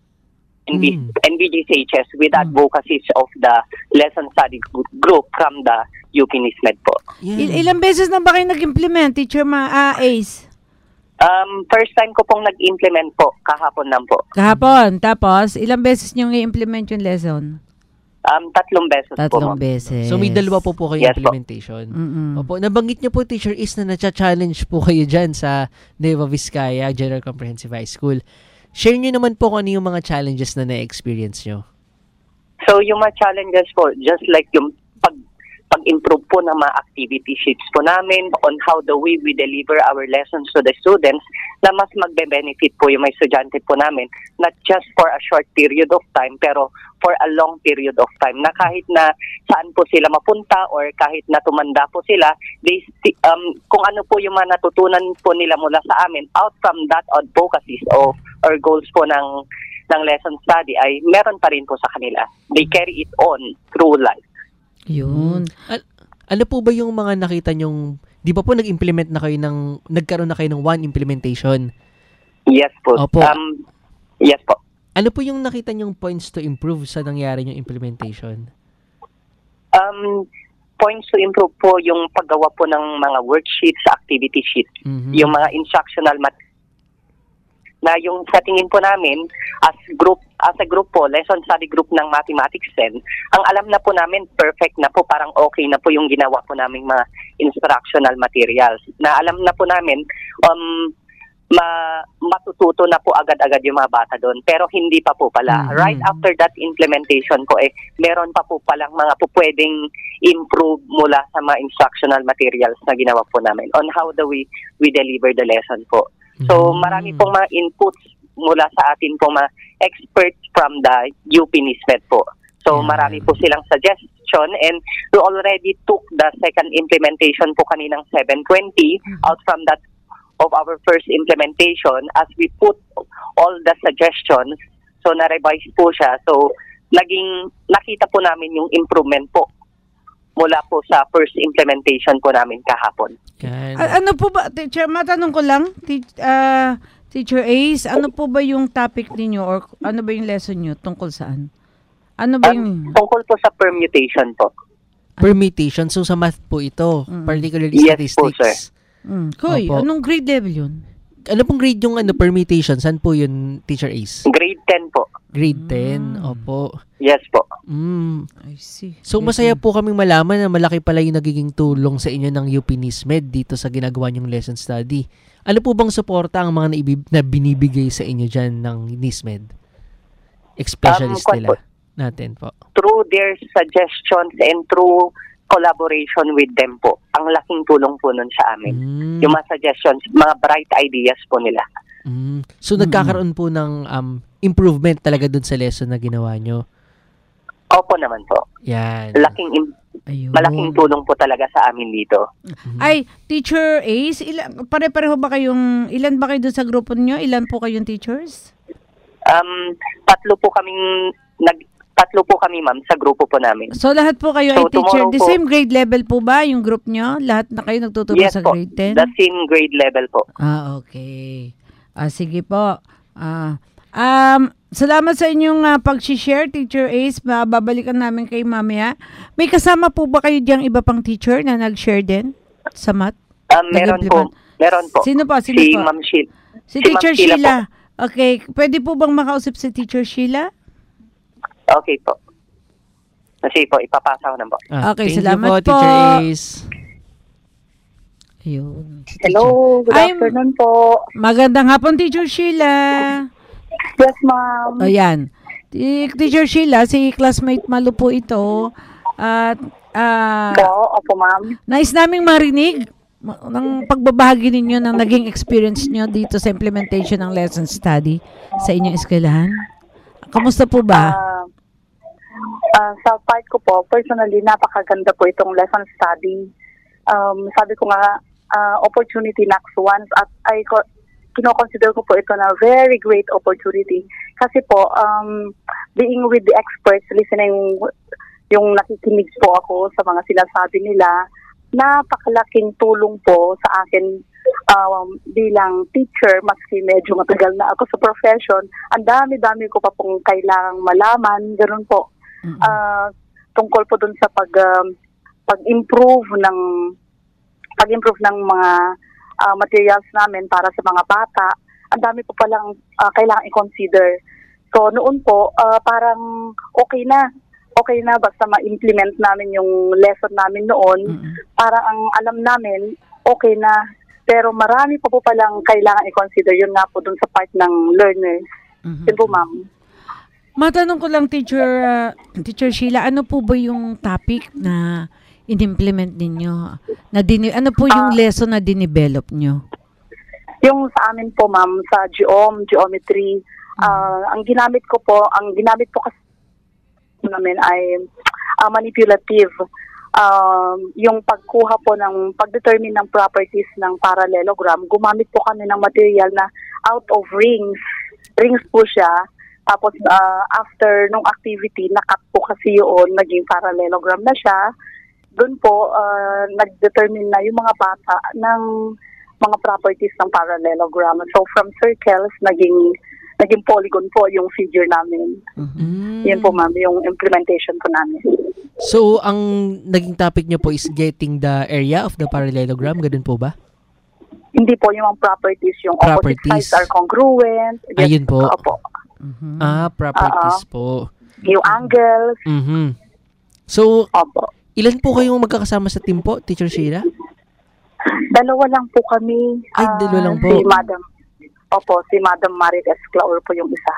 Speaker 5: NBGCHS with advocacies of the lesson study group from the UP NISMED po.
Speaker 2: Ilang beses na ba kayo nag-implement, Teacher Ace?
Speaker 5: First time ko pong nag-implement po, kahapon lang po.
Speaker 2: Kahapon, tapos ilang beses nyo i-implement yung lesson?
Speaker 5: 3 beses po.
Speaker 2: 3 beses.
Speaker 3: So may dalawa po kayo implementation. Opo, nabanggit niyo po, Teacher Is, na na-challenge po kayo dyan sa Nueva Vizcaya General Comprehensive High School. Share niyo naman po kung ano yung mga challenges na na-experience nyo.
Speaker 5: So yung mga challenges po, just like yung pag-improve po ng mga activity sheets po namin on how the way we deliver our lessons to the students na mas magbe-benefit po yung mga estudyante po namin, not just for a short period of time, pero for a long period of time, na kahit na saan po sila mapunta or kahit na tumanda po sila, kung ano po yung mga natutunan po nila mula sa amin, out from that advocacies or goals po ng lesson study ay meron pa rin po sa kanila. They carry it on through life.
Speaker 2: Yun.
Speaker 3: Ano po ba yung mga nakita nyong, di ba po nagkaroon na kayo ng one implementation?
Speaker 5: Yes po.
Speaker 3: Opo.
Speaker 5: Yes po.
Speaker 3: Ano po yung nakita nyong points to improve sa nangyari nyong implementation?
Speaker 5: Points to improve po yung paggawa po ng mga worksheets, activity sheets, yung mga instructional na yung sa tingin po namin as a group po, lesson study group ng Mathematics 10, ang alam na po namin perfect na po, parang okay na po yung ginawa po naming mga instructional materials. Na alam na po namin matututo na po agad-agad yung mga bata doon, pero hindi pa po pala. Right after that implementation po meron pa po palang mga po pwedeng improve mula sa mga instructional materials na ginawa po namin on how we deliver the lesson po. So, marami pong mga inputs mula sa atin pong mga experts from the UP NISMED po. So, marami po silang suggestion and we already took the second implementation po kaninang 7:20. Out from that, of our first implementation, as we put all the suggestions, so na-revise po siya. So, nakita po namin yung improvement po mula po sa first implementation po namin kahapon.
Speaker 2: Ano po ba, teacher, matanong ko lang, Teacher Ace, ano po ba yung topic ninyo or ano ba yung lesson nyo tungkol saan? Ano ba yung...
Speaker 5: Tungkol po sa permutation po.
Speaker 3: Permutation, so sa math po ito, particularly
Speaker 5: Yes po,
Speaker 3: statistics.
Speaker 5: sir.
Speaker 2: Koy,
Speaker 3: Opo.
Speaker 2: anong grade level yun?
Speaker 3: Ano pong grade yung permutation? Saan po yun, Teacher Ace?
Speaker 5: Grade 10 po.
Speaker 3: Grade 10, opo.
Speaker 5: Yes po.
Speaker 2: I see.
Speaker 3: So masaya po kaming malaman na malaki pala yung nagiging tulong sa inyo ng UP NISMED dito sa ginagawa niyong lesson study. Ano po bang suporta ang mga na binibigay sa inyo dyan ng NISMED? Specialist nila natin po.
Speaker 5: Through their suggestions and through collaboration with them po. Ang laking tulong po nun sa amin. Yung mga suggestions, mga bright ideas po nila.
Speaker 3: So nagkakaroon po ng improvement talaga dun sa lesson na ginawa nyo?
Speaker 5: Opo naman po.
Speaker 3: Yan.
Speaker 5: Malaking tulong po talaga sa amin dito.
Speaker 2: Ay, Teacher Ace, pare-pareho ba kayong, ilan ba kayo dun sa grupo nyo? Ilan po kayong teachers?
Speaker 5: Tatlo po kami, ma'am, sa grupo po namin.
Speaker 2: So, lahat po kayo ay teacher. The same grade level po ba yung group nyo? Lahat na kayo nagtuturo sa grade 10?
Speaker 5: Yes po, the same grade level po.
Speaker 2: Okay. Sige po. Salamat sa inyong pag-share, Teacher Ace. Babalikan namin kay mamaya. May kasama po ba kayo diyang iba pang teacher na nag-share din sa math?
Speaker 5: Meron po.
Speaker 2: Sino po?
Speaker 5: Si Ma'am Sheila.
Speaker 2: Si Teacher Sheila. Okay. Pwede po bang makausap si Teacher Sheila?
Speaker 5: Okay po. Kasi po, ipapasa ko na po.
Speaker 2: Okay, salamat po.
Speaker 3: Teacher Ace.
Speaker 2: Ayun.
Speaker 14: Hello, good afternoon po.
Speaker 2: Magandang hapon, Teacher Sheila.
Speaker 14: Yes, ma'am.
Speaker 2: Ayan. Teacher Sheila, si classmate Malu po ito. At,
Speaker 14: opo, ma'am.
Speaker 2: Nais naming marinig ng pagbabahagi ninyo ng naging experience nyo dito sa implementation ng lesson study sa inyong eskwelahan. Kamusta po ba?
Speaker 14: Sa part ko po, personally, napakaganda po itong lesson study. Sabi ko nga, opportunity knocks once at kino-consider ko po ito na very great opportunity. Kasi po, being with the experts, listening, yung nakikinig po ako sa mga sinasabi nila, napakalaking tulong po sa akin bilang teacher, maski medyo matagal na ako sa profession. Ang dami-dami ko pa pong kailangang malaman, ganoon po. Tungkol po dun sa pag-improve ng mga materials namin para sa mga bata. Ang dami po palang kailangang i-consider. So noon po, parang okay na basta ma-implement namin yung lesson namin noon. Parang ang alam namin, okay na. Pero marami pa po palang kailangan i-consider. Yun nga po dun sa part ng learners. Yun po, ma'am.
Speaker 2: Matanong ko lang, Teacher Sheila, ano po ba yung topic na in-implement ninyo? Ano po yung lesson na dinevelop nyo?
Speaker 14: Yung sa amin po, ma'am, sa geometry, ang ginamit ko kasi namin ay manipulative. Yung pagkuha po pag-determine ng properties ng parallelogram, gumamit po kami ng material na out of rings. Rings po siya. Tapos after nung activity, nakat po kasi yun, naging parallelogram na siya. Doon po, nag-determine na yung mga bata ng mga properties ng parallelogram. So from circles, naging polygon po yung figure namin. Yan po, ma'am, yung implementation po namin.
Speaker 3: So, ang naging topic nyo po is getting the area of the parallelogram, ganun po ba?
Speaker 14: Hindi po, yung properties, yung opposite sides are congruent.
Speaker 3: Ayun po.
Speaker 14: Opo.
Speaker 3: Properties po.
Speaker 14: Yung angles.
Speaker 3: So, ilan po kayong magkakasama sa team po, Teacher Sheila?
Speaker 14: Dalawa lang po kami.
Speaker 3: Ay, dalawa lang po.
Speaker 14: Si Madam Marites Claur po yung isa.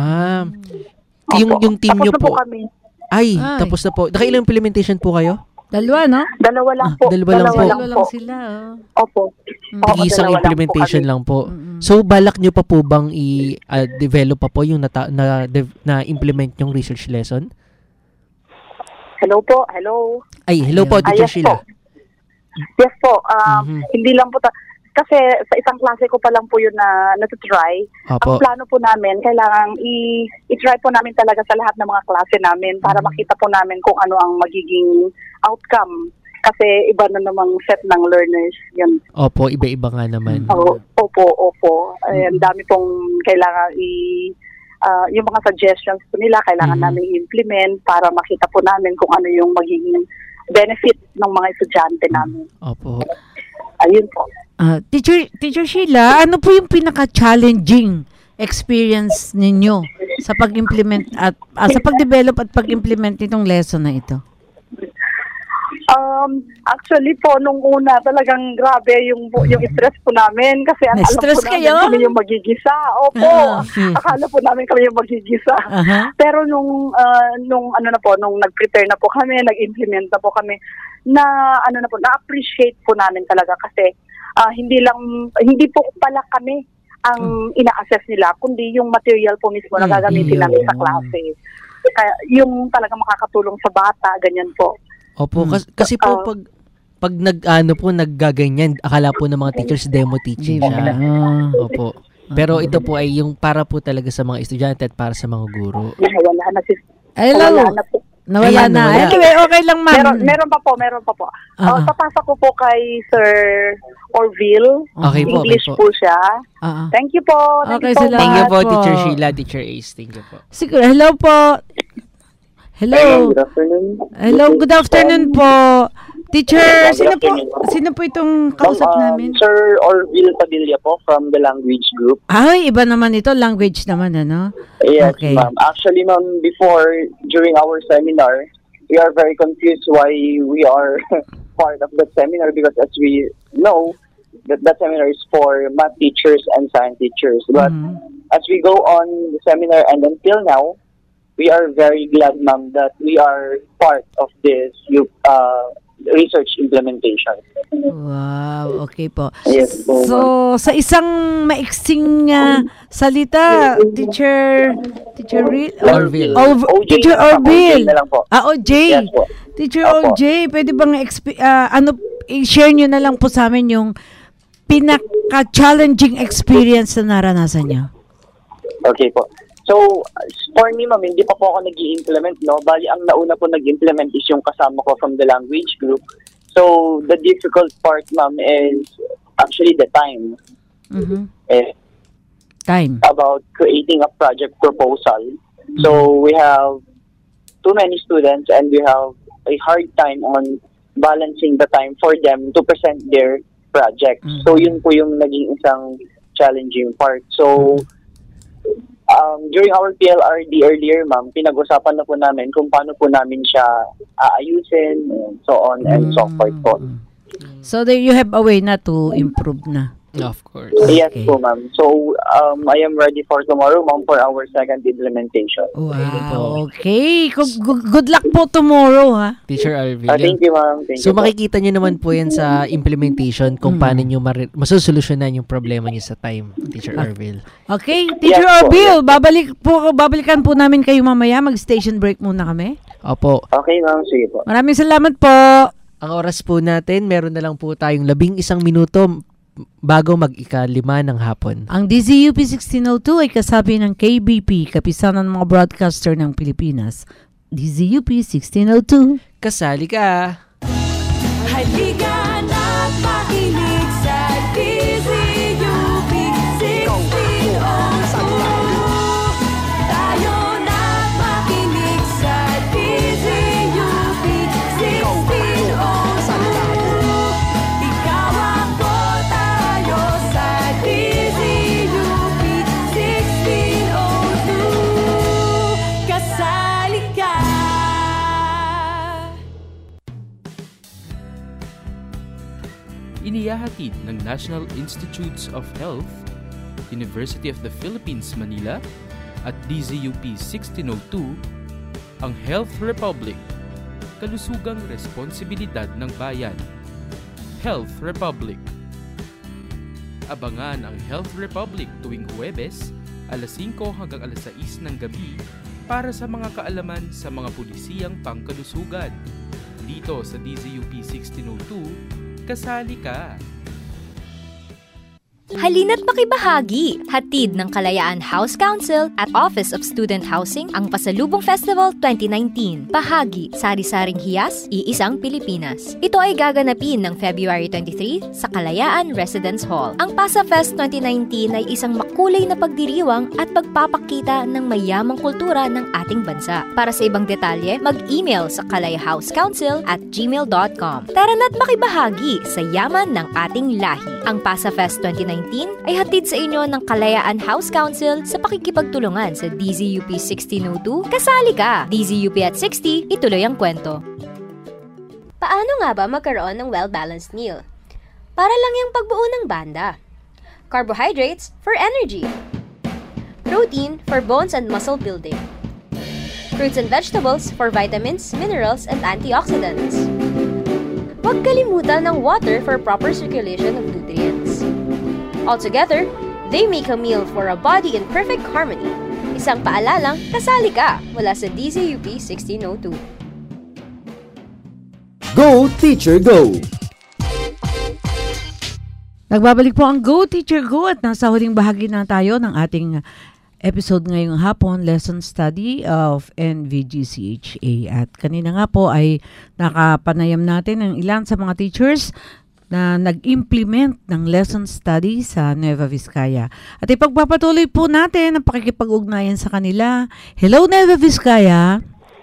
Speaker 3: Yung team nyo po.
Speaker 14: Tapos na po kami.
Speaker 3: Ay, tapos na po. Nakailang implementation po kayo?
Speaker 2: Dalawa, no?
Speaker 14: Dalawa lang po.
Speaker 3: Dalawa lang
Speaker 2: po. Sila.
Speaker 14: Opo.
Speaker 3: Isang implementation lang po. So, balak nyo pa po bang i-develop pa po yung na-implement yung research lesson?
Speaker 14: Hello po. Hello.
Speaker 3: Ay, hello po, Teacher Sheila.
Speaker 14: Yes po. Hindi lang po kasi sa isang klase ko pa lang po yun na natutry.
Speaker 3: Opo.
Speaker 14: Ang plano po namin, kailangan i-try po namin talaga sa lahat ng mga klase namin para makita po namin kung ano ang magiging outcome. Kasi iba na namang set ng learners yun.
Speaker 3: Opo, iba-iba nga naman.
Speaker 14: Opo. Ang dami pong kailangan yung mga suggestions po nila, kailangan namin i-implement para makita po namin kung ano yung magiging benefit ng mga estudyante namin.
Speaker 3: Opo.
Speaker 14: Ayun po.
Speaker 2: Teacher Sheila, ano po yung pinaka-challenging experience ninyo sa pag-implement at sa pag-develop at pag-implement nitong lesson na ito?
Speaker 14: Actually po, nung una talagang grabe yung stress po namin kasi alam po namin kami yung magigisa. Opo, akala po namin kami yung magigisa. Pero nung nag-prepare na po kami, nag-implement na po kami, na-appreciate po namin talaga kasi hindi po pala kami ang ina-assess nila, kundi yung material po mismo na gagamitin namin sa klase. Kaya yung talaga makakatulong sa bata, ganyan po.
Speaker 3: Opo, kasi po pag naggaganyan, akala po ng mga teachers demo teaching siya. Opo. Pero ito po ay yung para po talaga sa mga estudyante at para sa mga guro.
Speaker 14: Wala na sis.
Speaker 2: Nawala na. Anyway, okay lang, ma'am.
Speaker 14: Meron pa po. Papasa ko po kay Sir Orville.
Speaker 3: Okay po.
Speaker 14: English po siya. Thank you po.
Speaker 2: Okay,
Speaker 3: Thank you po, Teacher Sheila, Teacher Ace. Thank you po.
Speaker 2: Siguro, hello po. Hello.
Speaker 6: Good afternoon.
Speaker 2: Hello, good afternoon po. Teacher, sino po itong kausap namin?
Speaker 6: Sir Orville Padilla po from the language group.
Speaker 2: Ay, iba naman ito. Language naman, ano?
Speaker 6: Yes,
Speaker 2: okay.
Speaker 6: ma'am. Actually, ma'am, during our seminar, we are very confused why we are part of that seminar because as we know, that seminar is for math teachers and science teachers. But as we go on the seminar and until now, we are very glad, ma'am, that we are part of this research implementation.
Speaker 2: Wow, okay po.
Speaker 6: Yes, po.
Speaker 2: So, sa isang maiksing salita, Teacher
Speaker 3: Orville.
Speaker 2: Teacher Orville. OJ.
Speaker 6: Yes, po.
Speaker 2: Teacher OJ, pwede bang i-share nyo na lang po sa amin yung pinaka-challenging experience na naranasan nyo?
Speaker 6: Okay po. So, for me, ma'am, hindi pa po ako nag-i-implement, no? Bali, ang nauna po nag-implement is yung kasama ko from the language group. So, the difficult part, ma'am, is actually the time.
Speaker 2: Time.
Speaker 6: About creating a project proposal. So, we have too many students and we have a hard time on balancing the time for them to present their project. So, yun po yung naging isang challenging part. So, during our PLRD earlier, ma'am, pinag-usapan na po namin kung paano po namin siya aayusin, and so on and so forth po.
Speaker 2: So, you have a way na to improve na?
Speaker 3: Of course.
Speaker 6: Yes po, ma'am. So, I am ready for tomorrow, ma'am, for our second implementation.
Speaker 2: Wow, okay. Good luck po tomorrow, ha?
Speaker 3: Teacher Orville.
Speaker 6: Thank you, ma'am.
Speaker 3: So, makikita nyo naman po yan sa implementation kung paano nyo masusolusyonan yung problema nyo sa time, Teacher Orville.
Speaker 2: Okay, Teacher Orville, babalikan po namin kayo mamaya. Mag-station break muna kami.
Speaker 3: Opo.
Speaker 6: Okay, ma'am. Sige po.
Speaker 2: Maraming salamat po.
Speaker 3: Ang oras po natin, meron na lang po tayong 11 minuto bago mag-5 ng hapon.
Speaker 2: Ang DZUP 1602 ay kasabi ng KBP, Kapisanan ng mga Broadcaster ng Pilipinas. DZUP 1602.
Speaker 3: Kasali ka!
Speaker 7: Halika na't makinig sa DZUP 1602. Tayo na't makinig sa DZUP 1602. Ikaw ako, tayo sa DZUP 1602. Kasali ka.
Speaker 8: Inihahatid ng National Institutes of Health, University of the Philippines, Manila at DZUP 1602 ang Health Republic, kalusugang responsibilidad ng bayan. Health Republic. Abangan ang Health Republic tuwing Huwebes, alas 5 hanggang alas 6 ng gabi para sa mga kaalaman sa mga pulisiyang pangkalusugan. Dito sa DZUP 1602, kasali ka!
Speaker 9: Halina't makibahagi! Hatid ng Kalayaan House Council at Office of Student Housing ang Pasalubong Festival 2019. Bahagi, sari-saring hiyas, iisang Pilipinas. Ito ay gaganapin ng February 23 sa Kalayaan Residence Hall. Ang PasaFest 2019 ay isang makulay na pagdiriwang at pagpapakita ng mayamang kultura ng ating bansa. Para sa ibang detalye, mag-email sa kalayahouseCouncil@gmail.com. Tara na't makibahagi sa yaman ng ating lahi. Ang PasaFest 2019 ay hatid sa inyo ng Kalayaan House Council sa pakikipagtulungan sa DZUP 1602. Kasali ka! DZUP at 60, ituloy ang kwento.
Speaker 11: Paano nga ba magkaroon ng well-balanced meal? Para lang yung pagbuo ng banda. Carbohydrates for energy. Protein for bones and muscle building. Fruits and vegetables for vitamins, minerals, and antioxidants. Huwag kalimutan ng water for proper circulation of nutrients. Altogether, they make a meal for a body in perfect harmony. Isang paalalang kasali ka mula sa DZUP 1602.
Speaker 1: Go Teacher Go!
Speaker 2: Nagbabalik po ang Go Teacher Go at nasa huling bahagi na tayo ng ating episode ngayong hapon, Lesson Study of NVGCHA. At kanina nga po ay nakapanayam natin ng ilan sa mga teachers na nag-implement ng lesson study sa Nueva Vizcaya. At ipagpapatuloy po natin ang pakikipag-ugnayan sa kanila. Hello, Nueva Vizcaya!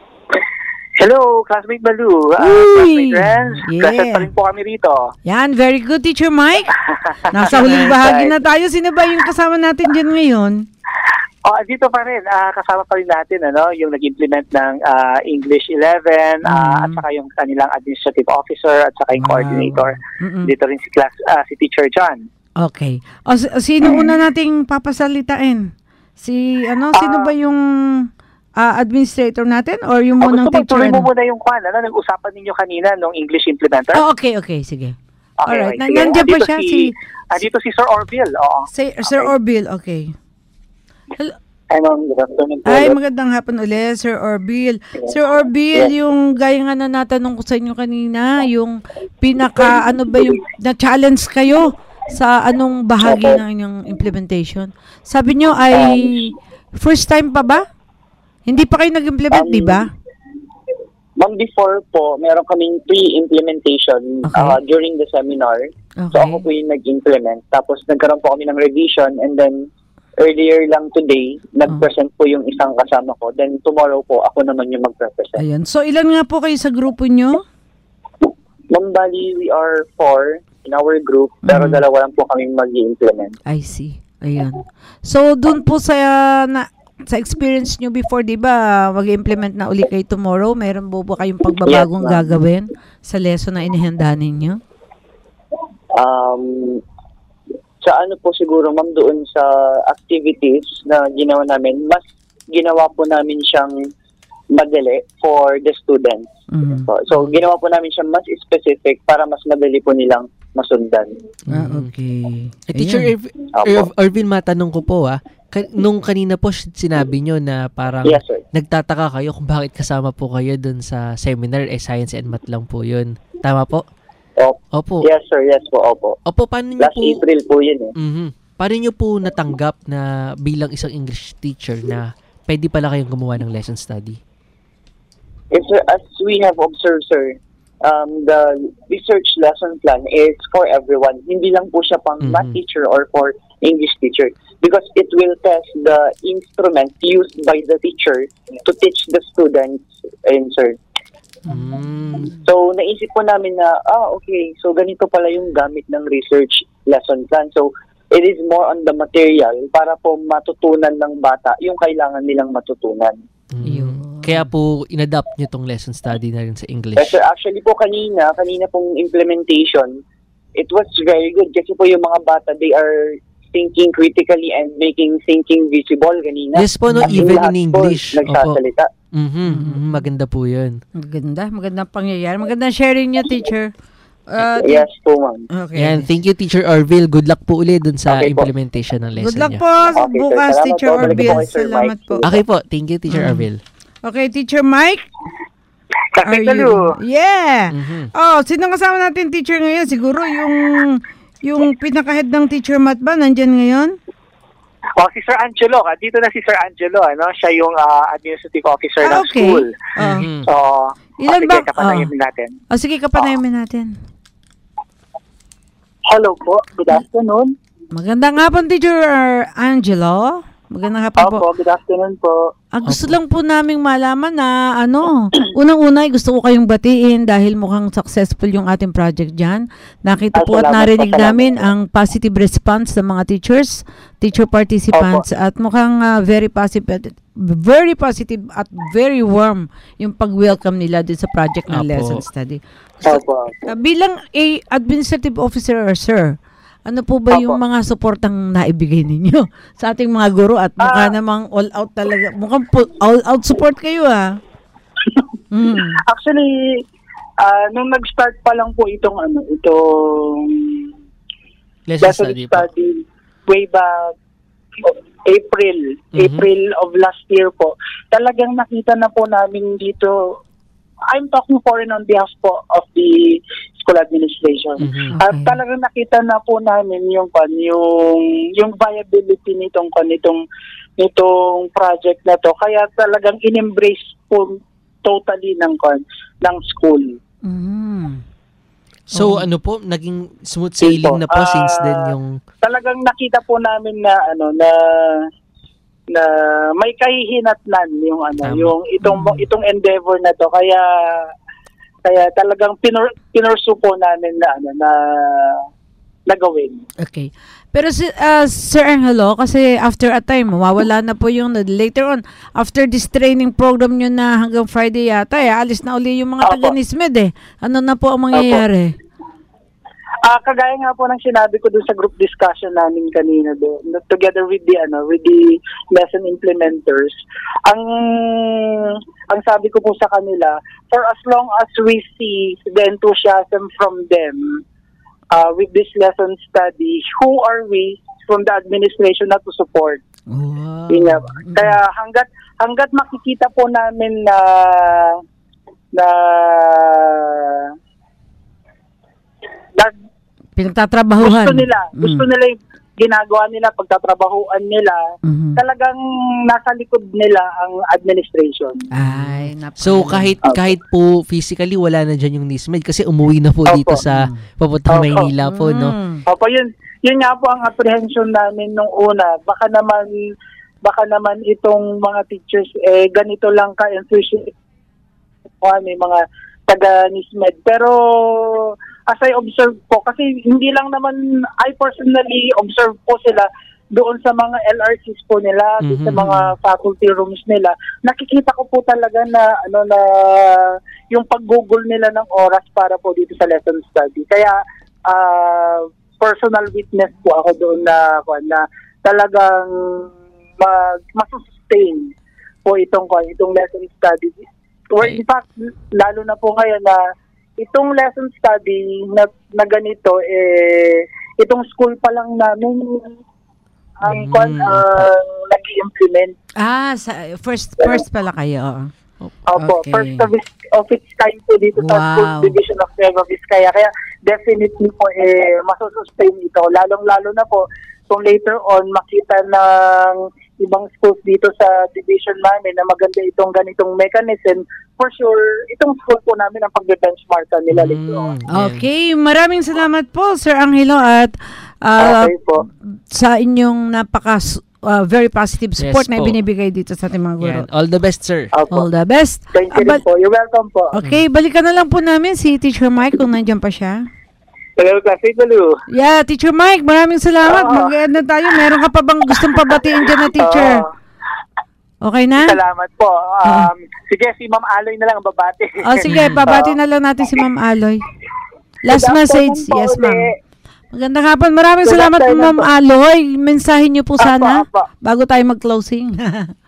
Speaker 23: Hello, Classmate Balu! Classmate friends! Present pa rin po kami rito.
Speaker 2: Yan, very good, Teacher Mike! Nasa huling bahagi na tayo. Sino ba yung kasama natin dyan ngayon?
Speaker 23: Dito pa rin, kasama pa rin natin yung nag-implement ng English 11 at saka yung kanilang administrative officer at saka yung coordinator. Dito rin si Teacher John.
Speaker 2: Okay. Sino una nating papasalitain? Sino ba yung administrator natin or yung munang teacher?
Speaker 23: Gusto mo muna yung nag-usapan ninyo kanina nung English implementer?
Speaker 2: Okay, sige.
Speaker 23: Okay,
Speaker 2: alright. Nandiyan pa siya
Speaker 23: dito si Sir Orville.
Speaker 2: Sir Orville, okay. Hello.
Speaker 23: Ay,
Speaker 2: magandang hapon ulit, Sir Orville. Sir Orville, yung gaya nga na natanong ko sa inyo kanina, yung pinaka, yung na-challenge kayo sa anong bahagi ng inyong implementation. Sabi nyo ay first time pa ba? Hindi pa kayo nag-implement, di ba?
Speaker 6: Ma'am, before po, meron kaming pre-implementation during the seminar. Okay. So ako po yung nag-implement. Tapos nagkaroon po kami ng revision and then earlier lang today, nag-present po yung isang kasama ko. Then tomorrow po, ako naman yung mag-present.
Speaker 2: Ayan. So ilan nga po kayo sa grupo nyo?
Speaker 6: Ma'am, bali, we are 4 in our group, pero dalawa lang po kami mag-implement.
Speaker 2: I see. Ayan. So dun po sa experience nyo before, di ba, mag-implement na uli kayo tomorrow, meron po ba kayong pagbabagong gagawin sa lesson na inihanda ninyo?
Speaker 6: Sa po siguro, ma'am, doon sa activities na ginawa namin, mas ginawa po namin siyang madali for the students. So ginawa po namin siyang mas specific para mas madali po nilang masundan.
Speaker 2: Okay.
Speaker 3: Teacher Irvin, matanong ko po nung kanina po sinabi nyo na parang nagtataka kayo kung bakit kasama po kayo dun sa seminar, Science and Math lang po yun. Tama po? Opo.
Speaker 6: Yes, sir. Yes po. Opo.
Speaker 3: Paano nyo
Speaker 6: last April po yun
Speaker 3: Paano nyo po natanggap na bilang isang English teacher na pwede pala kayong gumawa ng lesson study?
Speaker 6: Yes, sir. As we have observed, sir, the research lesson plan is for everyone. Hindi lang po siya pang math teacher or for English teacher because it will test the instrument used by the teacher to teach the students. Ayun, sir. So, naisip po namin na, okay, so ganito pala yung gamit ng research lesson plan. So, it is more on the material para po matutunan ng bata yung kailangan nilang matutunan.
Speaker 3: Kaya po, inadapt nyo tong lesson study na rin sa English?
Speaker 6: Yes, sir. Actually po, kanina pong implementation, it was very good kasi po yung mga bata, they are thinking critically and making thinking visible kanina.
Speaker 3: Yes po, even in English.
Speaker 6: Nagsasalita.
Speaker 3: Maganda po yun.
Speaker 2: Magandang pangyayari. Magandang sharing niya, teacher.
Speaker 6: Yes po, ma'am.
Speaker 2: Okay.
Speaker 3: Yan, thank you, Teacher Orville. Good luck po ulit dun sa implementation ng lesson
Speaker 2: Good luck
Speaker 3: niya.
Speaker 2: po bukas, Teacher Orville. Salamat po.
Speaker 3: Okay po, thank you, Teacher Orville.
Speaker 2: Okay, Teacher Mike.
Speaker 23: Hello.
Speaker 2: Yeah. Sino kasama natin teacher ngayon? Siguro Yung pinaka-head ng Teacher Matt ba, nandyan ngayon?
Speaker 23: Si Sir Angelo, dito na si Sir Angelo, siya yung administrative officer ng school.
Speaker 2: Ilan
Speaker 23: sige,
Speaker 2: ba?
Speaker 23: kapanayamin natin.
Speaker 2: Sige, kapanayamin natin.
Speaker 23: Hello po, good afternoon.
Speaker 2: Magandang hapon, Teacher Angelo. Magandang hapon po.
Speaker 23: Good afternoon po.
Speaker 2: Gusto lang po naming malaman na unang-una gusto ko kayong batiin dahil mukhang successful yung ating project dyan. Nakita po at narinig namin ang positive response ng mga teachers, teacher participants at mukhang very positive at very warm yung pag-welcome nila din sa project ng lesson study. Bilang administrative officer or sir, ano po ba yung mga suportang naibigay ninyo sa ating mga guro at mukha namang all out talaga. Mukhang all out support kayo
Speaker 23: Actually, nung nag-start pa lang po itong lesson study way back April of last year po. Talagang nakita na po namin dito. I'm talking foreign on behalf po of the school administration. Talagang nakita na po namin yung viability nitong project na to. Kaya talagang in-embrace po totally ng school.
Speaker 3: So ano po, naging smooth sailing na po since then yung
Speaker 23: talagang nakita po namin na na may kahihinatnan yung itong endeavor na to, kaya talagang pinursu po namin na gawin.
Speaker 2: Okay. Pero Sir Angelo, kasi after a time mawawala na po yung later on after this training program nyo na hanggang Friday yata alis na uli yung mga taga-NISMED ano na po ang mangyayari?
Speaker 23: Kagaya nga po ng sinabi ko dun sa group discussion namin kanina doon, together with the lesson implementers, ang sabi ko po sa kanila, for as long as we see the enthusiasm from them with this lesson study, who are we from the administration na to support? Kaya hanggat makikita po namin na
Speaker 2: pinagtatrabahuhan.
Speaker 23: Gusto nila yung ginagawa nila, pagtatrabahuan nila, talagang nasa likod nila ang administration.
Speaker 3: So kahit po physically wala na dyan yung NISMED kasi umuwi na po dito sa papuntang Maynila po, no?
Speaker 23: Yun nga po ang apprehension namin nung una. Baka naman itong mga teachers ganito lang ka-enthusiastic. May mga taga-NISMED. Pero as I observe po, kasi hindi lang naman, I personally observe po sila doon sa mga LRCs po nila, sa mga faculty rooms nila. Nakikita ko po talaga na yung pag-google nila ng oras para po dito sa lesson study. Kaya personal witness po ako doon na talagang masustain po itong lesson study. Or in fact, lalo na po ngayon na itong lesson study na ganito, itong school pa lang namin ang nag-i-implement.
Speaker 2: First pala kayo.
Speaker 23: First of its kind po dito sa School Division of Nueva Vizcaya. Kaya definitely po masusustain ito. Lalong-lalo na po kung later on makita ng ibang schools dito sa division namin na maganda itong ganitong mechanism, for sure, itong school po namin ang pag-benchmarkan nila later on.
Speaker 2: Okay, maraming salamat po, Sir Angelo, at sa inyong very positive support na ibinibigay dito sa ating mga guro.
Speaker 3: All the best, sir.
Speaker 2: All the best.
Speaker 23: Thank you po. You're welcome po.
Speaker 2: Okay, balikan na lang po namin si Teacher Mike kung nandiyan pa siya.
Speaker 23: Hello, Classmate Balu.
Speaker 2: Yeah, Teacher Mike, maraming salamat. Mag-end na tayo. Meron ka pa bang gustong pabatiin dyan na teacher? Okay na?
Speaker 23: Salamat po. Sige, si Ma'am Aloy na lang ang babati.
Speaker 2: Sige, babati na lang natin si Ma'am Aloy. Last message. Yes, ma'am. Magandang hapon. Maraming salamat po, Ma'am Aloy. Mensahin niyo po sana bago tayo mag-closing.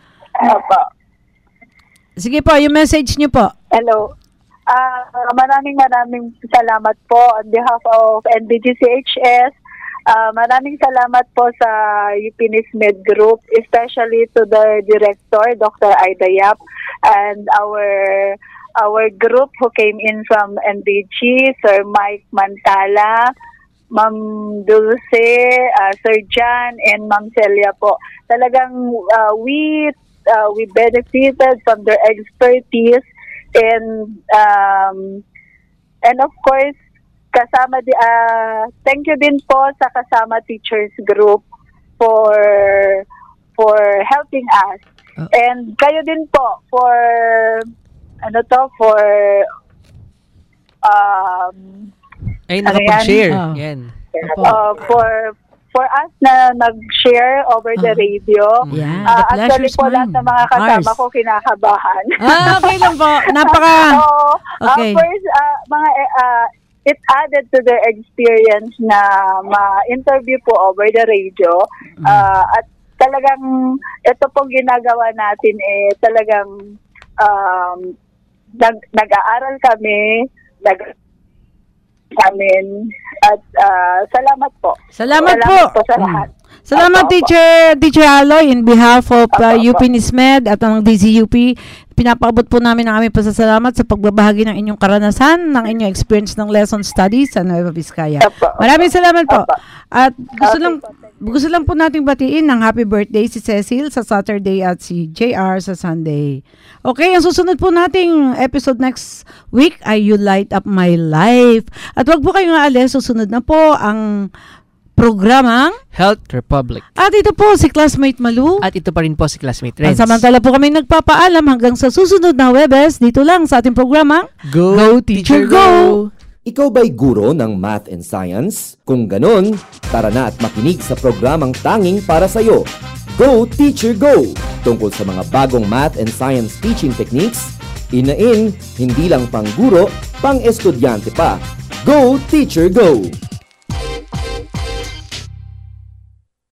Speaker 2: Sige po, yung message niyo po.
Speaker 14: Hello. Maraming salamat po on behalf of NBGCHS. Maraming salamat po sa UPNISMED Group, especially to the director, Dr. Aida Yap, and our group who came in from NBG, Sir Mike Mantala, Ma'am Dulce, Sir John, and Ma'am Celia po. Talagang we benefited from their expertise and of course kasama thank you din po sa Kasama Teachers Group for helping us. And kayo din po for
Speaker 3: ay nakapag-share. Yan.
Speaker 14: For us na nag-share over the radio. Actually po lahat ng mga kasama ko kinakabahan.
Speaker 2: Okay lang po. Okay.
Speaker 14: First, it added to their experience na ma-interview po over the radio. At talagang ito pong ginagawa natin talagang nag-aaral kami, at salamat po.
Speaker 2: Salamat po
Speaker 14: sa lahat.
Speaker 2: Salamat Teacher Aloy, in behalf of UP NISMED at ang DZUP. Pinapaabot po namin ang aming pasasalamat sa pagbabahagi ng inyong karanasan, ng inyong experience ng lesson studies sa Nueva Vizcaya. Maraming salamat po. At gusto lang po nating batiin ng happy birthday si Cecil sa Saturday at si JR sa Sunday. Okay, ang susunod po nating episode next week ay You Light Up My Life. At wag po kayong aalis, susunod na po ang programang
Speaker 3: Health Republic.
Speaker 2: At ito po si Classmate Malu.
Speaker 3: At ito pa rin po si Classmate Renz.
Speaker 2: Samantala po kami nagpapaalam hanggang sa susunod na Webes dito lang sa ating programang
Speaker 3: Go Teacher Go!
Speaker 1: Ikaw ba'y guro ng math and science? Kung ganon, tara na at makinig sa programang tanging para sa'yo. Go Teacher Go! Tungkol sa mga bagong math and science teaching techniques, hindi lang pang guro, pang estudyante pa. Go Teacher Go!